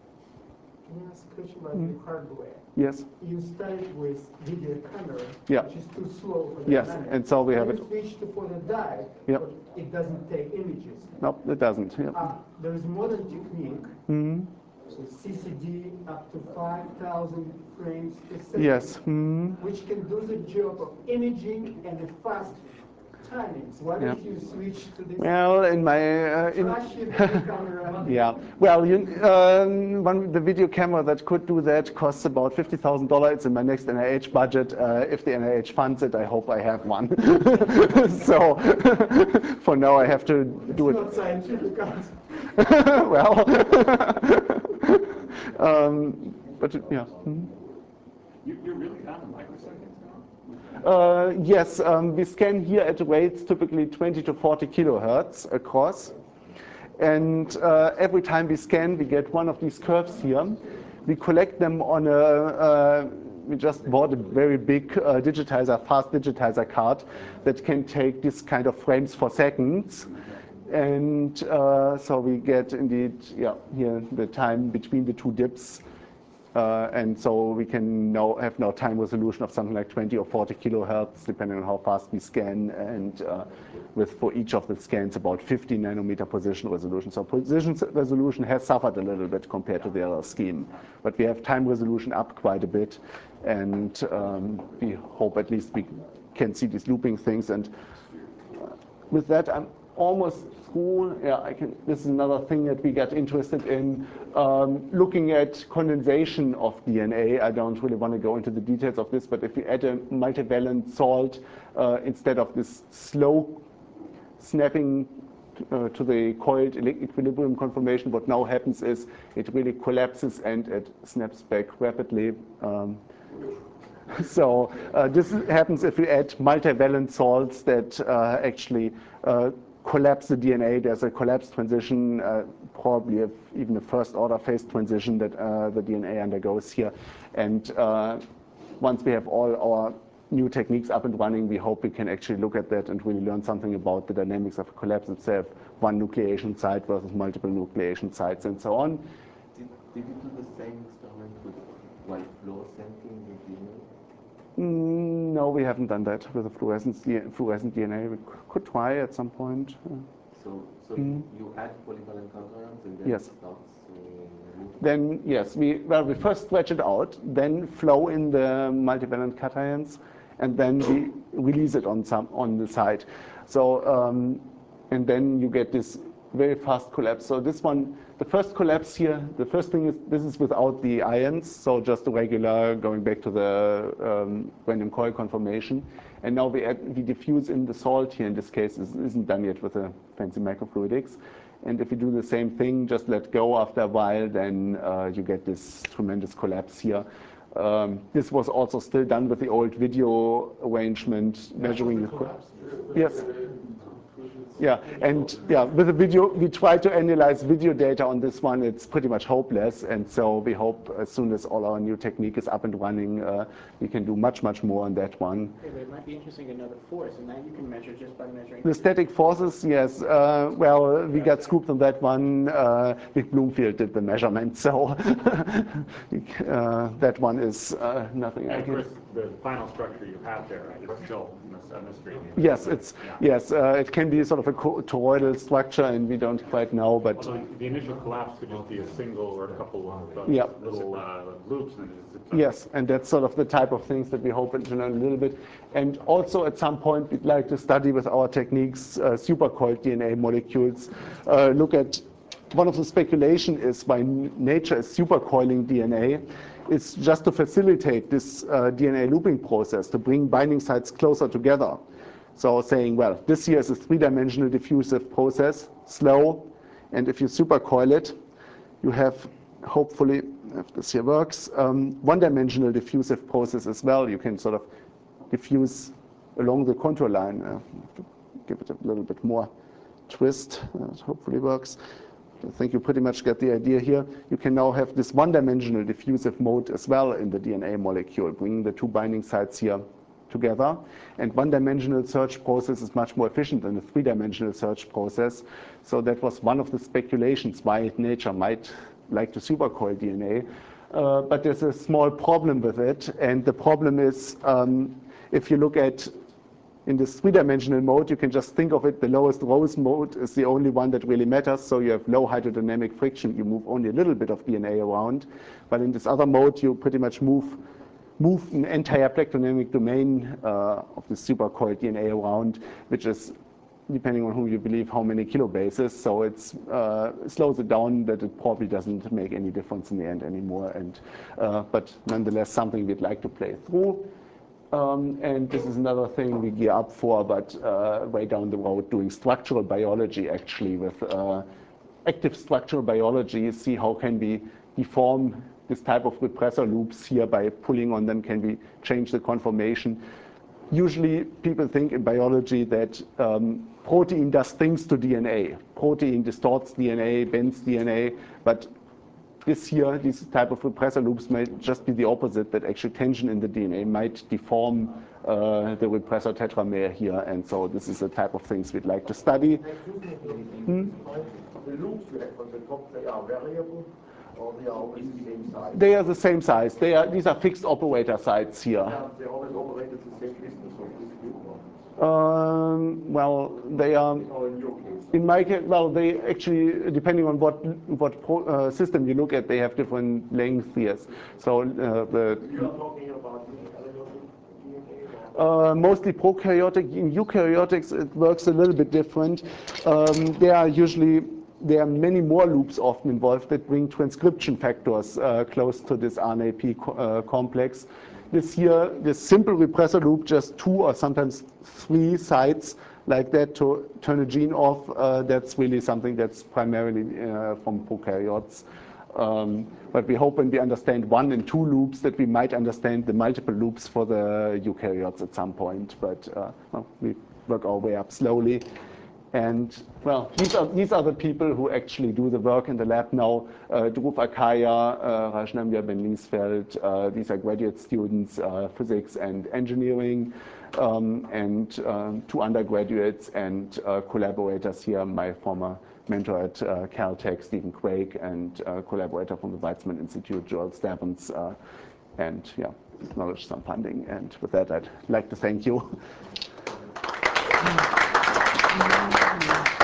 Can I ask a question about mm. the hardware? Yes. You started with video camera, yeah. which is too slow for the Yes, planet. and so we have you it. switched to photodiode, yep. but it doesn't take images. No, it doesn't. Yep. Uh, there is modern technique, mm-hmm. so C C D up to five thousand frames per second, yes. mm-hmm. which can do the job of imaging and a fast timings. Why yeah. don't you switch to this? Well, in my uh, in camera. yeah. Well, you, um, one the video camera that could do that costs about fifty thousand dollars. It's in my next N I H budget. Uh, if the N I H funds it, I hope I have one. So for now, I have to do it's it. Not scientific. Well, um, but yeah. Mm-hmm. you, you're really down to microseconds now. Uh, yes, um, we scan here at rates typically twenty to forty kilohertz across. And uh, every time we scan, we get one of these curves here. We collect them on a, uh, we just bought a very big uh, digitizer, fast digitizer card that can take this kind of frames for seconds. And uh, so we get indeed, yeah, here the time between the two dips. Uh, and so we can now have now time resolution of something like twenty or forty kilohertz, depending on how fast we scan, and uh, with for each of the scans about fifty nanometer position resolution. So position resolution has suffered a little bit compared to the other scheme, but we have time resolution up quite a bit, and um, we hope at least we can see these looping things. And uh, with that, I'm almost through. Yeah, I can. This is another thing that we get interested in, um, looking at condensation of D N A. I don't really want to go into the details of this, but if we add a multivalent salt uh, instead of this slow snapping uh, to the coiled equilibrium conformation, what now happens is it really collapses and it snaps back rapidly. Um, so uh, this happens if we add multivalent salts that uh, actually uh, collapse the D N A. There's a collapse transition, uh, probably a, even a first order phase transition that uh, the D N A undergoes here. And uh, once we have all our new techniques up and running, we hope we can actually look at that and really learn something about the dynamics of collapse itself, one nucleation site versus multiple nucleation sites and so on. Did, did you do the same experiment with white fluorescenting the D N A? No, we haven't done that with a fluorescent, fluorescent D N A. We could try at some point. So So, so Mm. you add polyvalent cations and then Yes. it starts. Uh, Then yes, we well we first stretch it out, then flow in the multivalent cations, and then we release it on some on the side. So um, and then you get this very fast collapse. So this one, the first collapse here, the first thing is this is without the ions, so just a regular going back to the um, random coil conformation. And now we add, we diffuse in the salt here. In this case, this isn't done yet with the fancy microfluidics. And if you do the same thing, just let go after a while, then uh, you get this tremendous collapse here. Um, this was also still done with the old video arrangement, measuring the collapse. Yes. Yeah, and yeah, with the video, we try to analyze video data on this one. It's pretty much hopeless, and so we hope as soon as all our new technique is up and running, uh, we can do much, much more on that one. Okay, but it might be interesting another force, and that you can measure just by measuring. The static forces, yes. Uh, well, we got scooped on that one. Uh, Vic Bloomfield did the measurement, so uh, that one is uh, nothing. And I of can. course, the final structure you have there is still a mystery. Yes, it's Yeah. yes. Uh, it can be sort of a toroidal structure, and we don't quite know. But although the initial collapse could just be a single or a couple of uh, yeah. little uh, loops. And it's yes, and that's sort of the type of things that we hope to learn a little bit. And also, at some point, we'd like to study with our techniques uh, supercoiled D N A molecules. Uh, look at one of the speculation is why nature is supercoiling D N A. It's just to facilitate this uh, D N A looping process, to bring binding sites closer together. So saying, well, this here is a three-dimensional diffusive process, slow, and if you supercoil it, you have, hopefully, if this here works, um, one-dimensional diffusive process as well. You can sort of diffuse along the contour line. Uh, have to give it a little bit more twist. Uh, it hopefully works. I think you pretty much get the idea here. You can now have this one-dimensional diffusive mode as well in the D N A molecule, bringing the two binding sites here together. And one-dimensional search process is much more efficient than a three-dimensional search process. So that was one of the speculations why nature might like to supercoil D N A. Uh, but there's a small problem with it. And the problem is, um, if you look at in this three-dimensional mode, you can just think of it, the lowest Rose mode is the only one that really matters. So you have low hydrodynamic friction. You move only a little bit of D N A around. But in this other mode, you pretty much move move an entire plectrodynamic domain uh, of the supercoiled D N A around, which is, depending on whom you believe, how many kilobases. So it uh, slows it down that it probably doesn't make any difference in the end anymore. And uh, but nonetheless, something we'd like to play through. Um, and this is another thing we gear up for, but uh, way down the road, doing structural biology actually with uh, active structural biology, see how can we deform this type of repressor loops here by pulling on them, can we change the conformation. Usually people think in biology that um, protein does things to D N A. Protein distorts D N A, bends D N A, but this here, these type of repressor loops might just be the opposite, that actually tension in the D N A might deform uh, the repressor tetramer here, and so this is the type of things we'd like to study. Hmm? The loops you have on the top, they are variable, or they are always the same size? They are the same size. They are, these are fixed operator sites here. Yeah, they always operate at the same distance of this loop. Um, well, they are, in my case, well, they actually, depending on what what pro, uh, system you look at, they have different lengths here. So uh, the You are talking about uh, mostly prokaryotic. In eukaryotics, it works a little bit different. Um, there are usually there are many more loops often involved that bring transcription factors uh, close to this R N A P co uh, complex. This here, this simple repressor loop, just two or sometimes three sites like that to turn a gene off, uh, that's really something that's primarily uh, from prokaryotes. Um, but we hope when we understand one and two loops that we might understand the multiple loops for the eukaryotes at some point. But uh, well, we work our way up slowly. And well, these are these are the people who actually do the work in the lab now. Uh, Dhruv Akaya, uh, Rajnamya Ben-Liesfeld, uh, these are graduate students, uh, physics and engineering, um, and um, two undergraduates and uh, collaborators here. My former mentor at uh, Caltech, Stephen Quake, and uh, collaborator from the Weizmann Institute, Joel Stebbins, uh, and yeah, acknowledge some funding. And with that, I'd like to thank you. Thank you.